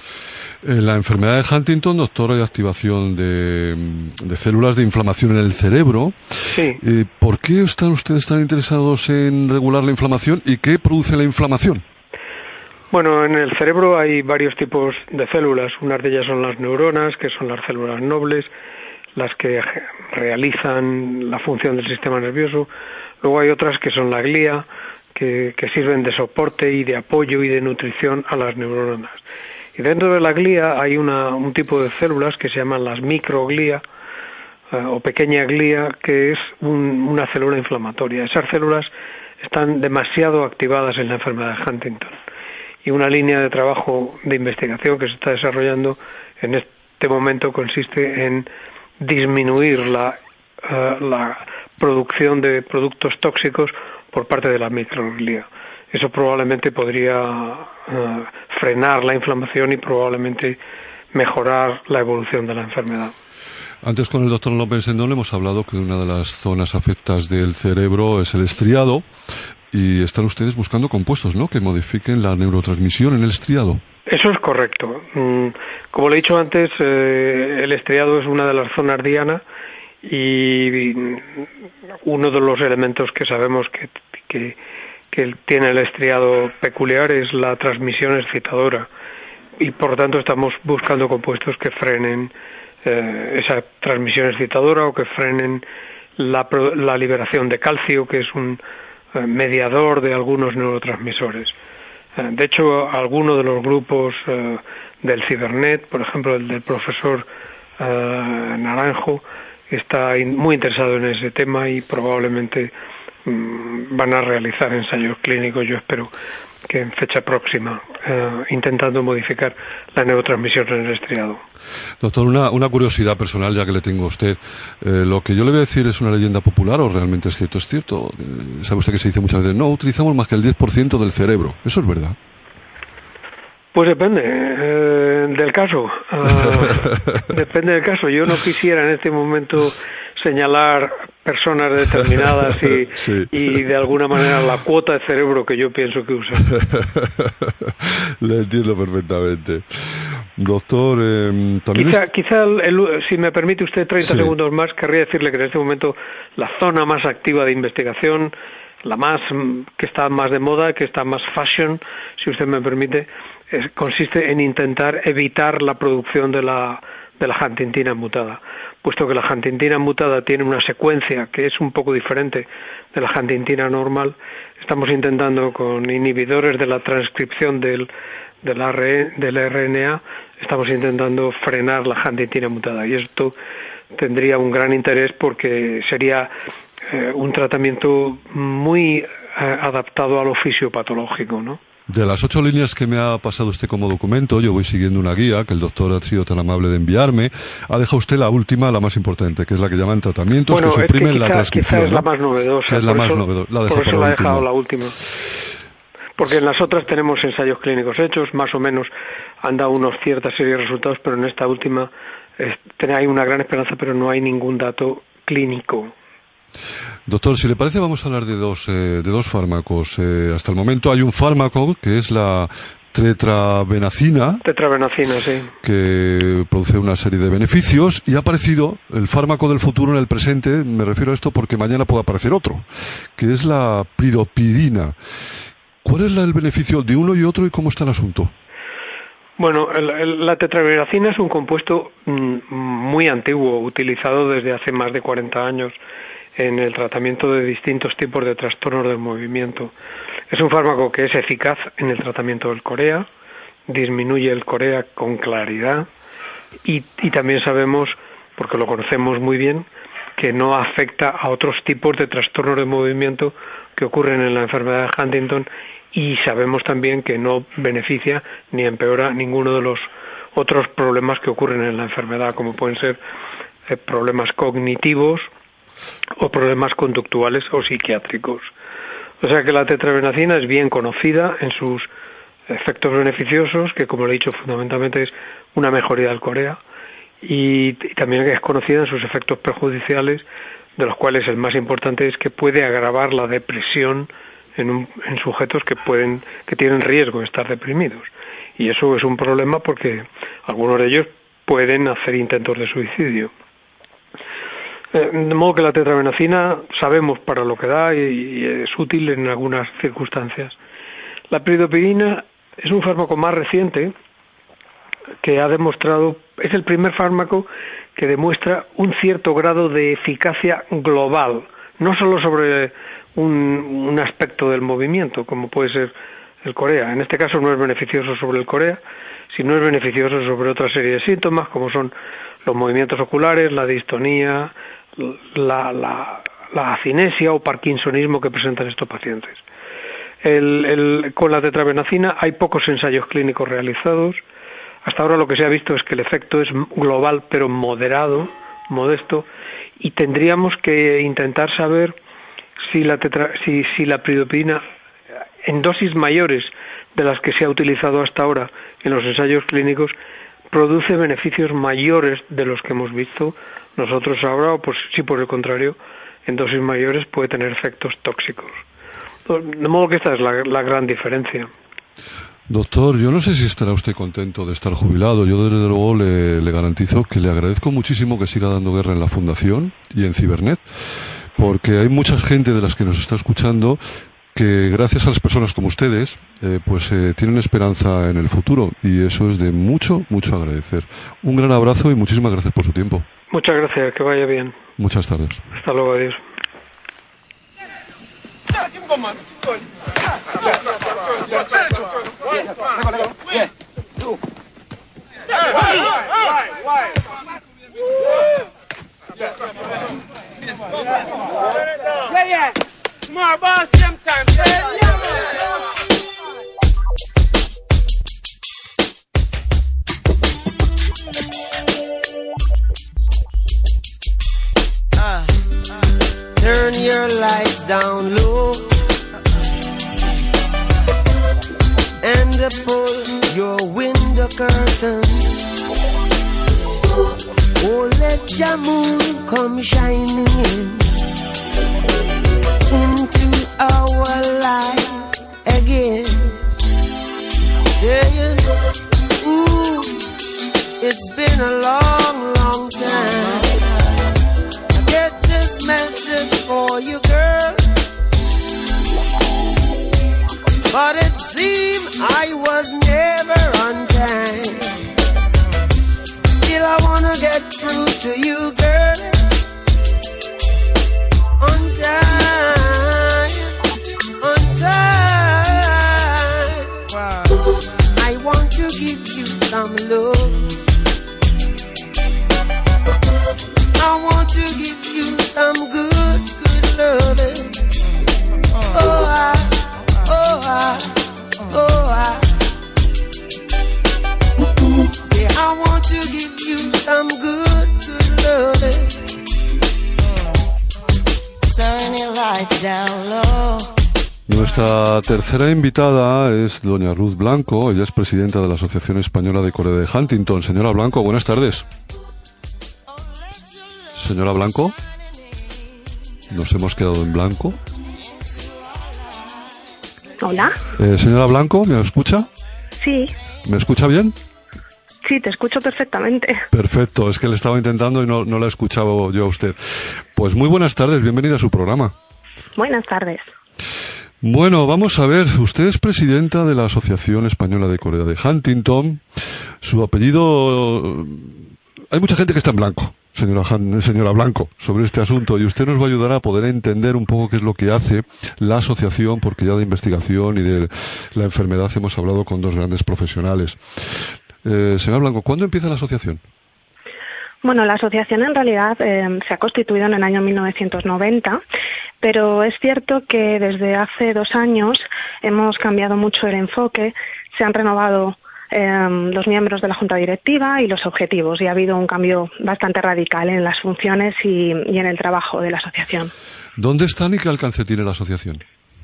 La enfermedad de Huntington, doctor, hay activación de, de células de inflamación en el cerebro. Sí. Eh, ¿Por qué están ustedes tan interesados en regular la inflamación y qué produce la inflamación? Bueno, en el cerebro hay varios tipos de células. Unas de ellas son las neuronas, que son las células nobles, las que realizan la función del sistema nervioso. Luego hay otras que son la glía, que, que sirven de soporte y de apoyo y de nutrición a las neuronas. Y dentro de la glía hay una, un tipo de células que se llaman las microglía, eh, o pequeña glía, que es un, una célula inflamatoria. Esas células están demasiado activadas en la enfermedad de Huntington. Y una línea de trabajo de investigación que se está desarrollando en este momento consiste en disminuir la, uh, la producción de productos tóxicos por parte de la microglía. Eso probablemente podría uh, frenar la inflamación y probablemente mejorar la evolución de la enfermedad. Antes con el doctor López Endón hemos hablado que una de las zonas afectadas del cerebro es el estriado. Y están ustedes buscando compuestos, ¿no?, que modifiquen la neurotransmisión en el estriado. Eso es correcto. Como le he dicho antes, eh, el estriado es una de las zonas diana, y uno de los elementos que sabemos que, que, que tiene el estriado peculiar es la transmisión excitadora, y por lo tanto estamos buscando compuestos que frenen eh, esa transmisión excitadora o que frenen la, la liberación de calcio, que es un eh, mediador de algunos neurotransmisores. Eh, de hecho, algunos de los grupos eh, del Cibernet, por ejemplo el del profesor eh, Naranjo, está in, muy interesado en ese tema y probablemente mmm, van a realizar ensayos clínicos, yo espero que en fecha próxima, eh, intentando modificar la neurotransmisión en el estriado. Doctor, una, una curiosidad personal, ya que le tengo a usted. Eh, ¿Lo que yo le voy a decir es una leyenda popular o realmente es cierto? ¿Es cierto? Eh, ¿Sabe usted que se dice muchas veces, no utilizamos más que el diez por ciento del cerebro? ¿Eso es verdad? Pues depende eh, del caso. Uh, depende del caso. Yo no quisiera en este momento señalar personas determinadas y, sí. y de alguna manera la cuota de cerebro que yo pienso que usan. Le entiendo perfectamente. Doctor, eh, también... Quizá, es... quizá el, el, si me permite usted treinta sí. segundos más, querría decirle que en este momento la zona más activa de investigación, la más que está más de moda, que está más fashion, si usted me permite, es, consiste en intentar evitar la producción de la, de la huntingtina mutada. Puesto que la huntingtina mutada tiene una secuencia que es un poco diferente de la huntingtina normal, estamos intentando con inhibidores de la transcripción del, del, del R N A, estamos intentando frenar la huntingtina mutada. Y esto tendría un gran interés porque sería eh, un tratamiento muy eh, adaptado a lo fisiopatológico, ¿no? De las ocho líneas que me ha pasado usted como documento, yo voy siguiendo una guía que el doctor ha sido tan amable de enviarme. Ha dejado usted la última, la más importante, que es la que llaman tratamientos bueno, que suprimen que quizá, la transcripción. Quizá es la más novedosa. Que es la más novedosa. La por eso para la he última. dejado la última. Porque en las otras tenemos ensayos clínicos hechos, más o menos han dado unos cierta serie de resultados, pero en esta última es, hay una gran esperanza, pero no hay ningún dato clínico. Doctor, si le parece vamos a hablar de dos, eh, de dos fármacos. Eh, hasta el momento hay un fármaco que es la tetrabenazina. Tetrabenazina, sí. Que produce una serie de beneficios y ha aparecido el fármaco del futuro en el presente. Me refiero a esto porque mañana puede aparecer otro, que es la pridopidina. ¿Cuál es la, el beneficio de uno y otro y cómo está el asunto? Bueno, el, el, la tetrabenazina es un compuesto mm, muy antiguo, utilizado desde hace más de cuarenta años en el tratamiento de distintos tipos de trastornos del movimiento. Es un fármaco que es eficaz en el tratamiento del corea, disminuye el corea con claridad y, y también sabemos, porque lo conocemos muy bien, que no afecta a otros tipos de trastornos de movimiento que ocurren en la enfermedad de Huntington, y sabemos también que no beneficia ni empeora ninguno de los otros problemas que ocurren en la enfermedad, como pueden ser eh, problemas cognitivos o problemas conductuales o psiquiátricos. O sea que la tetrabenazina es bien conocida en sus efectos beneficiosos, que como le he dicho fundamentalmente es una mejoría del corea, y, y también es conocida en sus efectos perjudiciales, de los cuales el más importante es que puede agravar la depresión en, un, en sujetos que pueden que tienen riesgo de estar deprimidos, y eso es un problema porque algunos de ellos pueden hacer intentos de suicidio. De modo que la tetrabenazina sabemos para lo que da y, y es útil en algunas circunstancias. La pridopidina es un fármaco más reciente que ha demostrado, es el primer fármaco que demuestra un cierto grado de eficacia global, no solo sobre un, un aspecto del movimiento, como puede ser el corea. En este caso no es beneficioso sobre el corea, sino es beneficioso sobre otra serie de síntomas, como son los movimientos oculares, la distonía, la, la, la acinesia o parkinsonismo que presentan estos pacientes. El, el, con la tetrabenazina hay pocos ensayos clínicos realizados. Hasta ahora lo que se ha visto es que el efecto es global pero moderado, modesto, y tendríamos que intentar saber si la, tetra, si, si la pridopidina en dosis mayores de las que se ha utilizado hasta ahora en los ensayos clínicos produce beneficios mayores de los que hemos visto nosotros ahora, o pues, si por el contrario, en dosis mayores puede tener efectos tóxicos. De modo que esta es la, la gran diferencia. Doctor, yo no sé si estará usted contento de estar jubilado. Yo desde luego le, le garantizo que le agradezco muchísimo que siga dando guerra en la Fundación y en Cibernet, porque hay mucha gente de las que nos está escuchando que gracias a las personas como ustedes, eh, pues eh, tienen esperanza en el futuro, y eso es de mucho, mucho agradecer. Un gran abrazo y muchísimas gracias por su tiempo. Muchas gracias, que vaya bien. Muchas tardes. Hasta luego, adiós. Yeah, yeah. Smart boss, sometimes. Uh, turn your lights down low and pull your window curtain. Oh, let your moon come shining in into our life again. Saying, ooh, it's been a long, long time. I get this message for you, girl, but it seemed I was never on time. Still I wanna get through to you, girl, on time, on time. Wow. I want to give you some love. I want to give you some good, good loving. Oh, I, oh, I, oh, I. Yeah, I want to give you some good, good loving. Turn your lights down low. Nuestra tercera invitada es doña Ruth Blanco. Ella es presidenta de la Asociación Española de Corea de Huntington. Señora Blanco, buenas tardes. Señora Blanco, nos hemos quedado en blanco. Hola. Eh, señora Blanco, ¿me escucha? Sí. ¿Me escucha bien? Sí, te escucho perfectamente. Perfecto, es que le estaba intentando y no, no la he escuchado yo a usted. Pues muy buenas tardes, bienvenida a su programa. Buenas tardes. Bueno, vamos a ver, usted es presidenta de la Asociación Española de Corea de Huntington. Su apellido... Hay mucha gente que está en blanco, señora, Han, señora Blanco, sobre este asunto, y usted nos va a ayudar a poder entender un poco qué es lo que hace la asociación, porque ya de investigación y de la enfermedad hemos hablado con dos grandes profesionales. Eh, señora Blanco, ¿cuándo empieza la asociación? Bueno, la asociación en realidad eh, se ha constituido en el año mil novecientos noventa, pero es cierto que desde hace dos años hemos cambiado mucho el enfoque, se han renovado eh, los miembros de la Junta Directiva y los objetivos, y ha habido un cambio bastante radical en las funciones y, y en el trabajo de la asociación. ¿Dónde están y qué alcance tiene la asociación?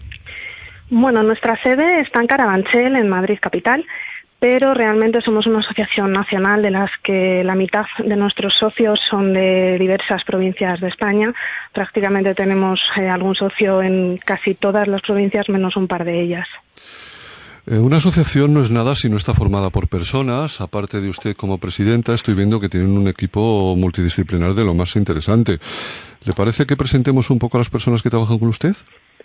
Bueno, nuestra sede está en Carabanchel, en Madrid capital, pero realmente somos una asociación nacional de las que la mitad de nuestros socios son de diversas provincias de España. Prácticamente tenemos eh, algún socio en casi todas las provincias, menos un par de ellas. Eh, una asociación no es nada si no está formada por personas. Aparte de usted como presidenta, estoy viendo que tienen un equipo multidisciplinar de lo más interesante. ¿Le parece que presentemos un poco a las personas que trabajan con usted?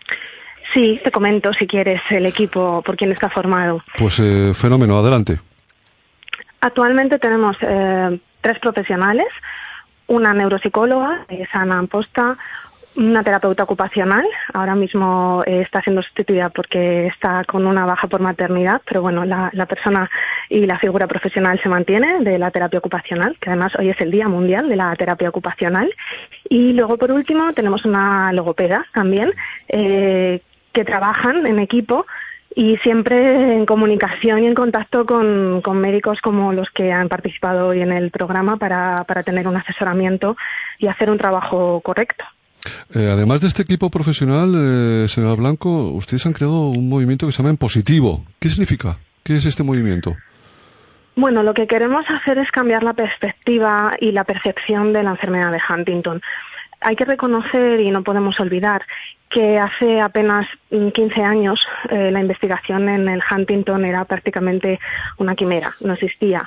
Sí, te comento si quieres el equipo por quien está formado. Pues eh, fenómeno, adelante. Actualmente tenemos eh, tres profesionales, una neuropsicóloga, es Ana Amposta, una terapeuta ocupacional, ahora mismo eh, está siendo sustituida porque está con una baja por maternidad, pero bueno, la, la persona y la figura profesional se mantiene de la terapia ocupacional, que además hoy es el Día Mundial de la Terapia Ocupacional. Y luego, por último, tenemos una logopeda también, eh, que trabajan en equipo y siempre en comunicación y en contacto con, con médicos como los que han participado hoy en el programa para, para tener un asesoramiento y hacer un trabajo correcto. Eh, además de este equipo profesional, eh, señora Blanco, ustedes han creado un movimiento que se llama En Positivo. ¿Qué significa? ¿Qué es este movimiento? Bueno, lo que queremos hacer es cambiar la perspectiva y la percepción de la enfermedad de Huntington. Hay que reconocer y no podemos olvidar que hace apenas quince años eh, la investigación en el Huntington era prácticamente una quimera, no existía.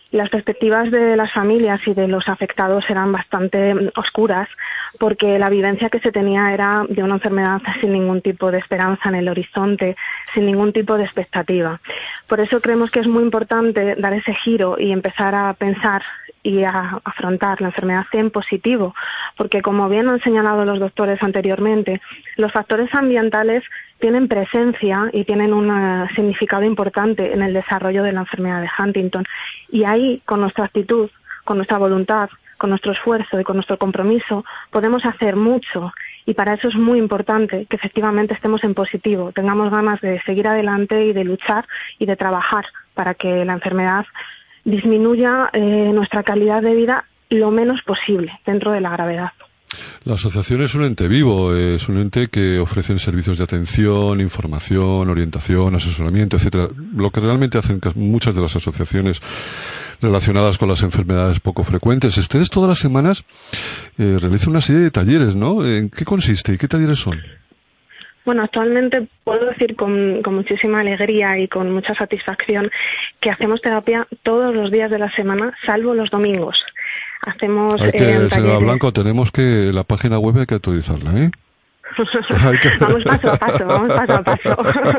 Las perspectivas de las familias y de los afectados eran bastante oscuras porque la vivencia que se tenía era de una enfermedad sin ningún tipo de esperanza en el horizonte, sin ningún tipo de expectativa. Por eso creemos que es muy importante dar ese giro y empezar a pensar y a afrontar la enfermedad en positivo, porque como bien han señalado los doctores anteriormente, los factores ambientales tienen presencia y tienen un uh, significado importante en el desarrollo de la enfermedad de Huntington. Y ahí, con nuestra actitud, con nuestra voluntad, con nuestro esfuerzo y con nuestro compromiso, podemos hacer mucho. Y para eso es muy importante que efectivamente estemos en positivo, tengamos ganas de seguir adelante y de luchar y de trabajar para que la enfermedad disminuya eh, nuestra calidad de vida lo menos posible dentro de la gravedad. La asociación es un ente vivo, es un ente que ofrece servicios de atención, información, orientación, asesoramiento, etcétera. Lo que realmente hacen muchas de las asociaciones relacionadas con las enfermedades poco frecuentes. Ustedes todas las semanas eh, realizan una serie de talleres, ¿no? ¿En qué consiste y qué talleres son? Bueno, actualmente puedo decir con, con muchísima alegría y con mucha satisfacción que hacemos terapia todos los días de la semana, salvo los domingos. Hacemos hay que, eh, señora Blanco, tenemos que la página web hay que actualizarla, ¿eh? que... Vamos paso a paso, vamos paso a paso.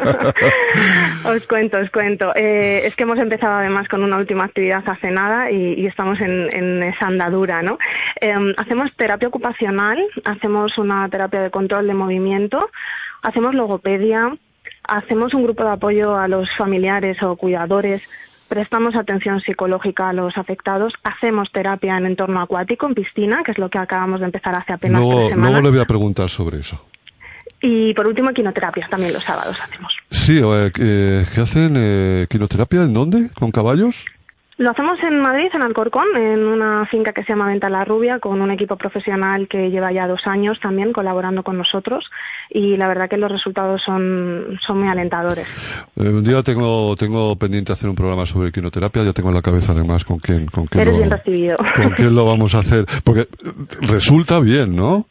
Os cuento, os cuento. Eh, es que hemos empezado además con una última actividad hace nada y, y estamos en, en esa andadura, ¿no? Eh, hacemos terapia ocupacional, hacemos una terapia de control de movimiento, hacemos logopedia, hacemos un grupo de apoyo a los familiares o cuidadores, prestamos atención psicológica a los afectados, hacemos terapia en entorno acuático, en piscina, que es lo que acabamos de empezar hace apenas luego, tres semanas. Luego le voy a preguntar sobre eso. Y por último, quinoterapia, también los sábados hacemos. Sí, eh, ¿qué hacen? Eh, ¿Quinoterapia en dónde? ¿Con caballos? Lo hacemos en Madrid, en Alcorcón, en una finca que se llama Venta la Rubia, con un equipo profesional que lleva ya dos años también colaborando con nosotros, y la verdad que los resultados son, son muy alentadores. Eh, un día tengo tengo pendiente hacer un programa sobre quinoterapia, ya tengo en la cabeza además con quién, con quién, Eres lo, bien recibido. con quién lo vamos a hacer, porque resulta bien, ¿no?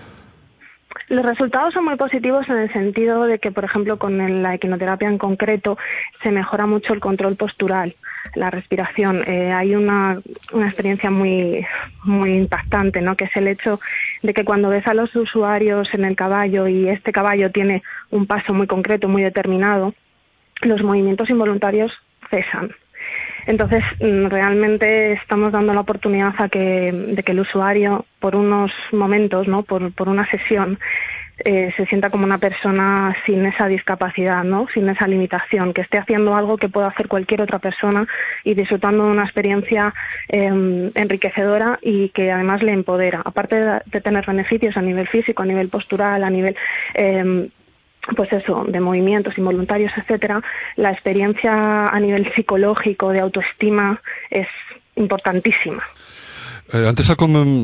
Los resultados son muy positivos en el sentido de que, por ejemplo, con el, la equinoterapia en concreto, se mejora mucho el control postural, la respiración. Eh, hay una, una experiencia muy, muy impactante, ¿no? Que es el hecho de que cuando ves a los usuarios en el caballo y este caballo tiene un paso muy concreto, muy determinado, los movimientos involuntarios cesan. Entonces, realmente estamos dando la oportunidad a que, de que el usuario, por unos momentos, ¿no? por, por una sesión, eh, se sienta como una persona sin esa discapacidad, ¿no? Sin esa limitación, que esté haciendo algo que pueda hacer cualquier otra persona y disfrutando de una experiencia eh, enriquecedora y que además le empodera. Aparte de, de tener beneficios a nivel físico, a nivel postural, a nivel... Eh, pues eso, de movimientos involuntarios, etcétera, la experiencia a nivel psicológico, de autoestima, es importantísima. Eh, antes,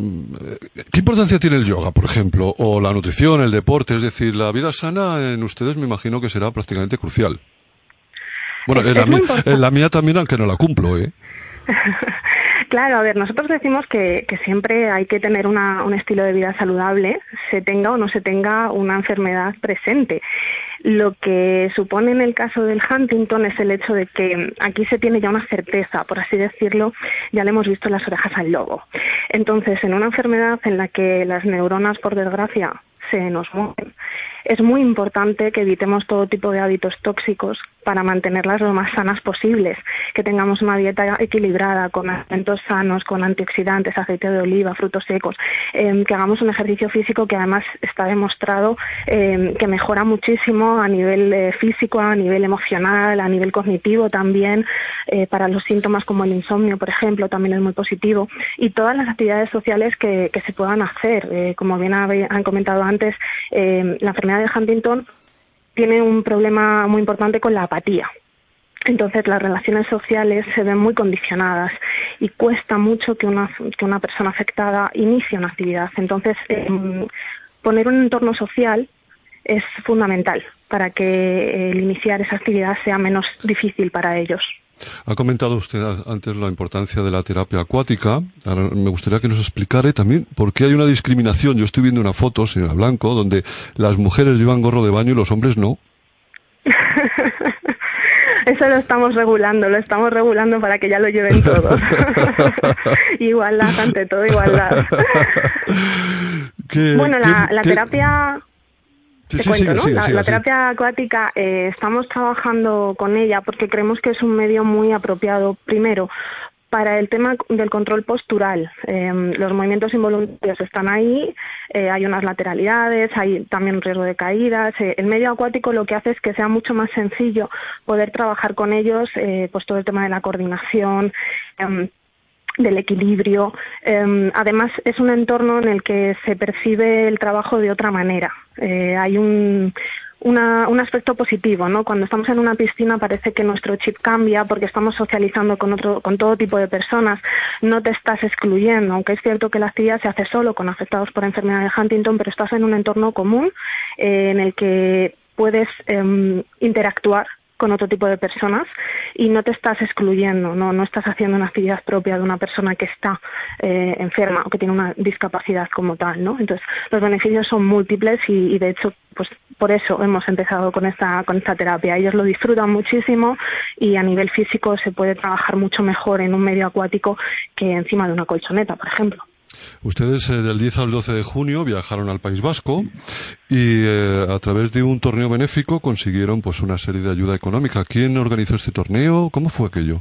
¿qué importancia tiene el yoga, por ejemplo, o la nutrición, el deporte? Es decir, la vida sana en ustedes me imagino que será prácticamente crucial. Bueno, es, en, la es mía, en la mía también, aunque no la cumplo, ¿eh? Claro, a ver, nosotros decimos que, que siempre hay que tener una, un estilo de vida saludable, se tenga o no se tenga una enfermedad presente. Lo que supone en el caso del Huntington es el hecho de que aquí se tiene ya una certeza, por así decirlo, ya le hemos visto las orejas al lobo. Entonces, en una enfermedad en la que las neuronas, por desgracia, se nos mueven, es muy importante que evitemos todo tipo de hábitos tóxicos para mantenerlas lo más sanas posibles, que tengamos una dieta equilibrada, con alimentos sanos, con antioxidantes, aceite de oliva, frutos secos, eh, que hagamos un ejercicio físico que además está demostrado eh, que mejora muchísimo a nivel eh, físico, a nivel emocional, a nivel cognitivo también, eh, para los síntomas como el insomnio, por ejemplo, también es muy positivo, y todas las actividades sociales que, que se puedan hacer. Eh, como bien han comentado antes, eh, la enfermedad de Huntington tiene un problema muy importante con la apatía. Entonces las relaciones sociales se ven muy condicionadas y cuesta mucho que una, que una persona afectada inicie una actividad. Entonces eh, poner un entorno social es fundamental para que el iniciar esa actividad sea menos difícil para ellos. Ha comentado usted antes la importancia de la terapia acuática. Ahora me gustaría que nos explicara también por qué hay una discriminación. Yo estoy viendo una foto, señora Blanco, donde las mujeres llevan gorro de baño y los hombres no. Eso lo estamos regulando, lo estamos regulando para que ya lo lleven todos. Igualdad, ante todo, igualdad. ¿Qué, bueno, la, qué, la qué... terapia... Sí, Te sí, cuento, sigue, ¿no? sigue, la, sigue, la sigue. terapia acuática, eh, estamos trabajando con ella porque creemos que es un medio muy apropiado, primero, para el tema del control postural. Eh, los movimientos involuntarios están ahí, eh, hay unas lateralidades, hay también riesgo de caídas. Eh, el medio acuático lo que hace es que sea mucho más sencillo poder trabajar con ellos, eh, pues todo el tema de la coordinación, eh, del equilibrio. Eh, además, es un entorno en el que se percibe el trabajo de otra manera. Eh, hay un, una, un aspecto positivo, ¿no? Cuando estamos en una piscina parece que nuestro chip cambia porque estamos socializando con otro, con todo tipo de personas. No te estás excluyendo, aunque es cierto que la actividad se hace solo con afectados por enfermedad de Huntington, pero estás en un entorno común eh, en el que puedes eh, interactuar con otro tipo de personas y no te estás excluyendo, no no estás haciendo una actividad propia de una persona que está eh, enferma o que tiene una discapacidad como tal, ¿no? Entonces, los beneficios son múltiples y, y de hecho, pues por eso hemos empezado con esta con esta terapia. Ellos lo disfrutan muchísimo y a nivel físico se puede trabajar mucho mejor en un medio acuático que encima de una colchoneta, por ejemplo. Ustedes eh, del diez al doce de junio viajaron al País Vasco y eh, a través de un torneo benéfico consiguieron pues una serie de ayuda económica. ¿Quién organizó este torneo? ¿Cómo fue aquello?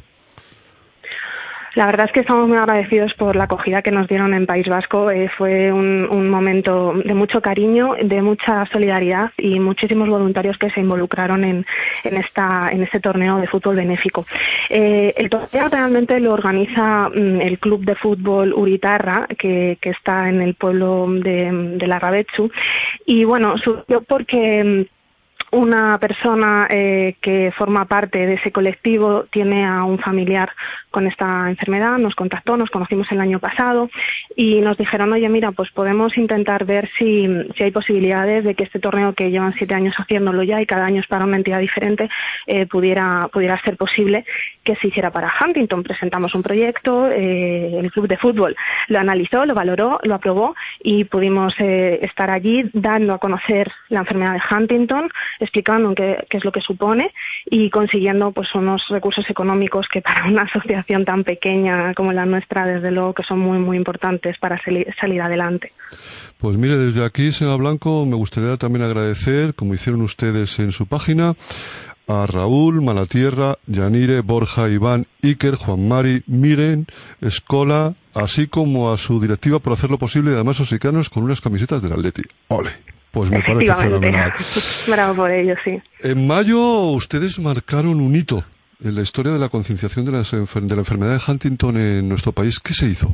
La verdad es que estamos muy agradecidos por la acogida que nos dieron en País Vasco. Eh, fue un, un momento de mucho cariño, de mucha solidaridad y muchísimos voluntarios que se involucraron en, en, esta, en este torneo de fútbol benéfico. Eh, el torneo realmente lo organiza mm, el club de fútbol Uritarra, que, que está en el pueblo de, de Larrabetzu. Y bueno, surgió porque una persona eh, que forma parte de ese colectivo tiene a un familiar con esta enfermedad, nos contactó, nos conocimos el año pasado y nos dijeron, oye, mira, pues podemos intentar ver si, si hay posibilidades de que este torneo que llevan siete años haciéndolo ya y cada año es para una entidad diferente, eh, pudiera, pudiera ser posible que se hiciera para Huntington. Presentamos un proyecto, eh, el club de fútbol lo analizó, lo valoró, lo aprobó y pudimos eh, estar allí dando a conocer la enfermedad de Huntington, explicando qué, qué es lo que supone y consiguiendo pues unos recursos económicos que para una asociación tan pequeña como la nuestra, desde luego que son muy muy importantes para salir, salir adelante. Pues mire, desde aquí, señora Blanco, me gustaría también agradecer, como hicieron ustedes en su página, a Raúl, Malatierra, Yanire, Borja, Iván, Iker, Juan Mari, Miren, Escola, así como a su directiva por hacer lo posible y además osicanos con unas camisetas del Atleti. ¡Ole! Pues me parece fenomenal. Bravo por ello, sí. En mayo ustedes marcaron un hito en la historia de la concienciación de la, de la enfermedad de Huntington en nuestro país. ¿Qué se hizo?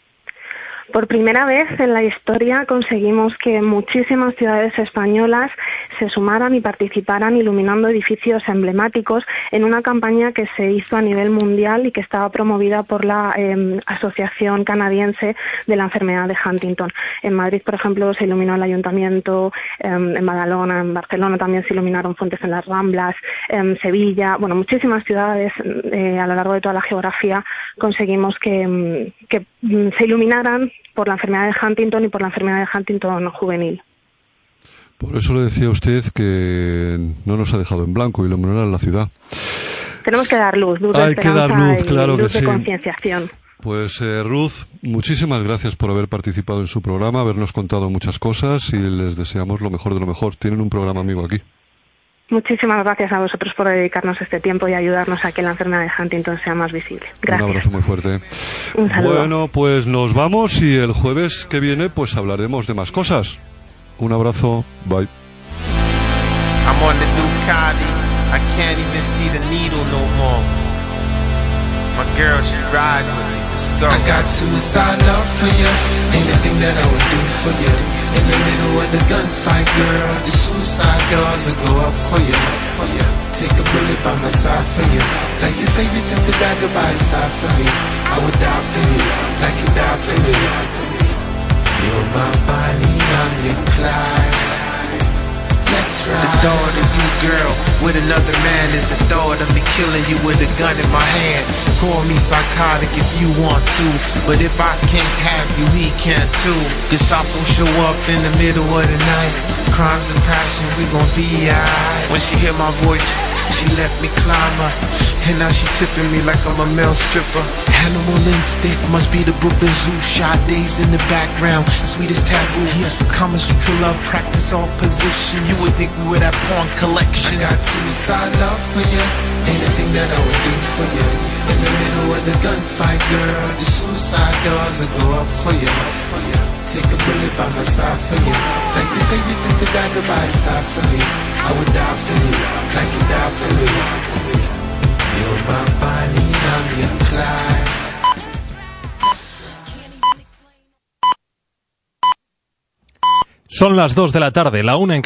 Por primera vez en la historia conseguimos que muchísimas ciudades españolas se sumaran y participaran iluminando edificios emblemáticos en una campaña que se hizo a nivel mundial y que estaba promovida por la eh, Asociación Canadiense de la Enfermedad de Huntington. En Madrid, por ejemplo, se iluminó el Ayuntamiento, eh, en Badalona, en Barcelona también se iluminaron fuentes en las Ramblas, en Sevilla, bueno, muchísimas ciudades eh, a lo largo de toda la geografía conseguimos que, que se iluminaran por la enfermedad de Huntington y por la enfermedad de Huntington juvenil. Por eso le decía a usted que no nos ha dejado en blanco y lo menor en la ciudad. Tenemos que dar luz, luz de Hay que dar luz, claro luz que de sí. concienciación. Pues eh, Ruth, muchísimas gracias por haber participado en su programa, habernos contado muchas cosas y les deseamos lo mejor de lo mejor. Tienen un programa amigo aquí. Muchísimas gracias a vosotros por dedicarnos este tiempo y ayudarnos a que la enfermedad de Huntington sea más visible. Gracias. Un abrazo muy fuerte. Un saludo. Bueno, pues nos vamos y el jueves que viene pues hablaremos de más cosas. Un abrazo, bye. I'm on the Ducati, I can't even see the needle no more. My girl, she ride with me, let's go. I got suicide love for you, anything that I would do for you. In the middle of the gunfight, girl, the suicide doors will go up for you. Take a bullet by my side for you. Like the Savior took the dagger by his side for me. I would die for you, like you died for me. You're my Bonnie, I'm your Clyde. Let's ride. The thought of you, girl, with another man is the thought of me killing you with a gun in my hand. Call me psychotic if you want to, but if I can't have you, he can too. Gestapo show up in the middle of the night. Crimes and passion, we gon' be alright. When she hear my voice, She let me climb her, and now she tipping me like I'm a male stripper. Animal instinct must be the Brooklyn Zoo. Shot days in the background, sweetest taboo. Yeah. Kama Sutra love, practice all positions. You would think we were that porn collection. I got suicide love for you, anything that I would do for you. In the middle of the gunfight, girl, the suicide doors will go up for you. Take a bullet by my side for you. Like the Savior took the dagger by his side for me. I would die for you, like you died for me. You're my Bonnie, I'm your Clyde. Son las dos de la tarde, la una en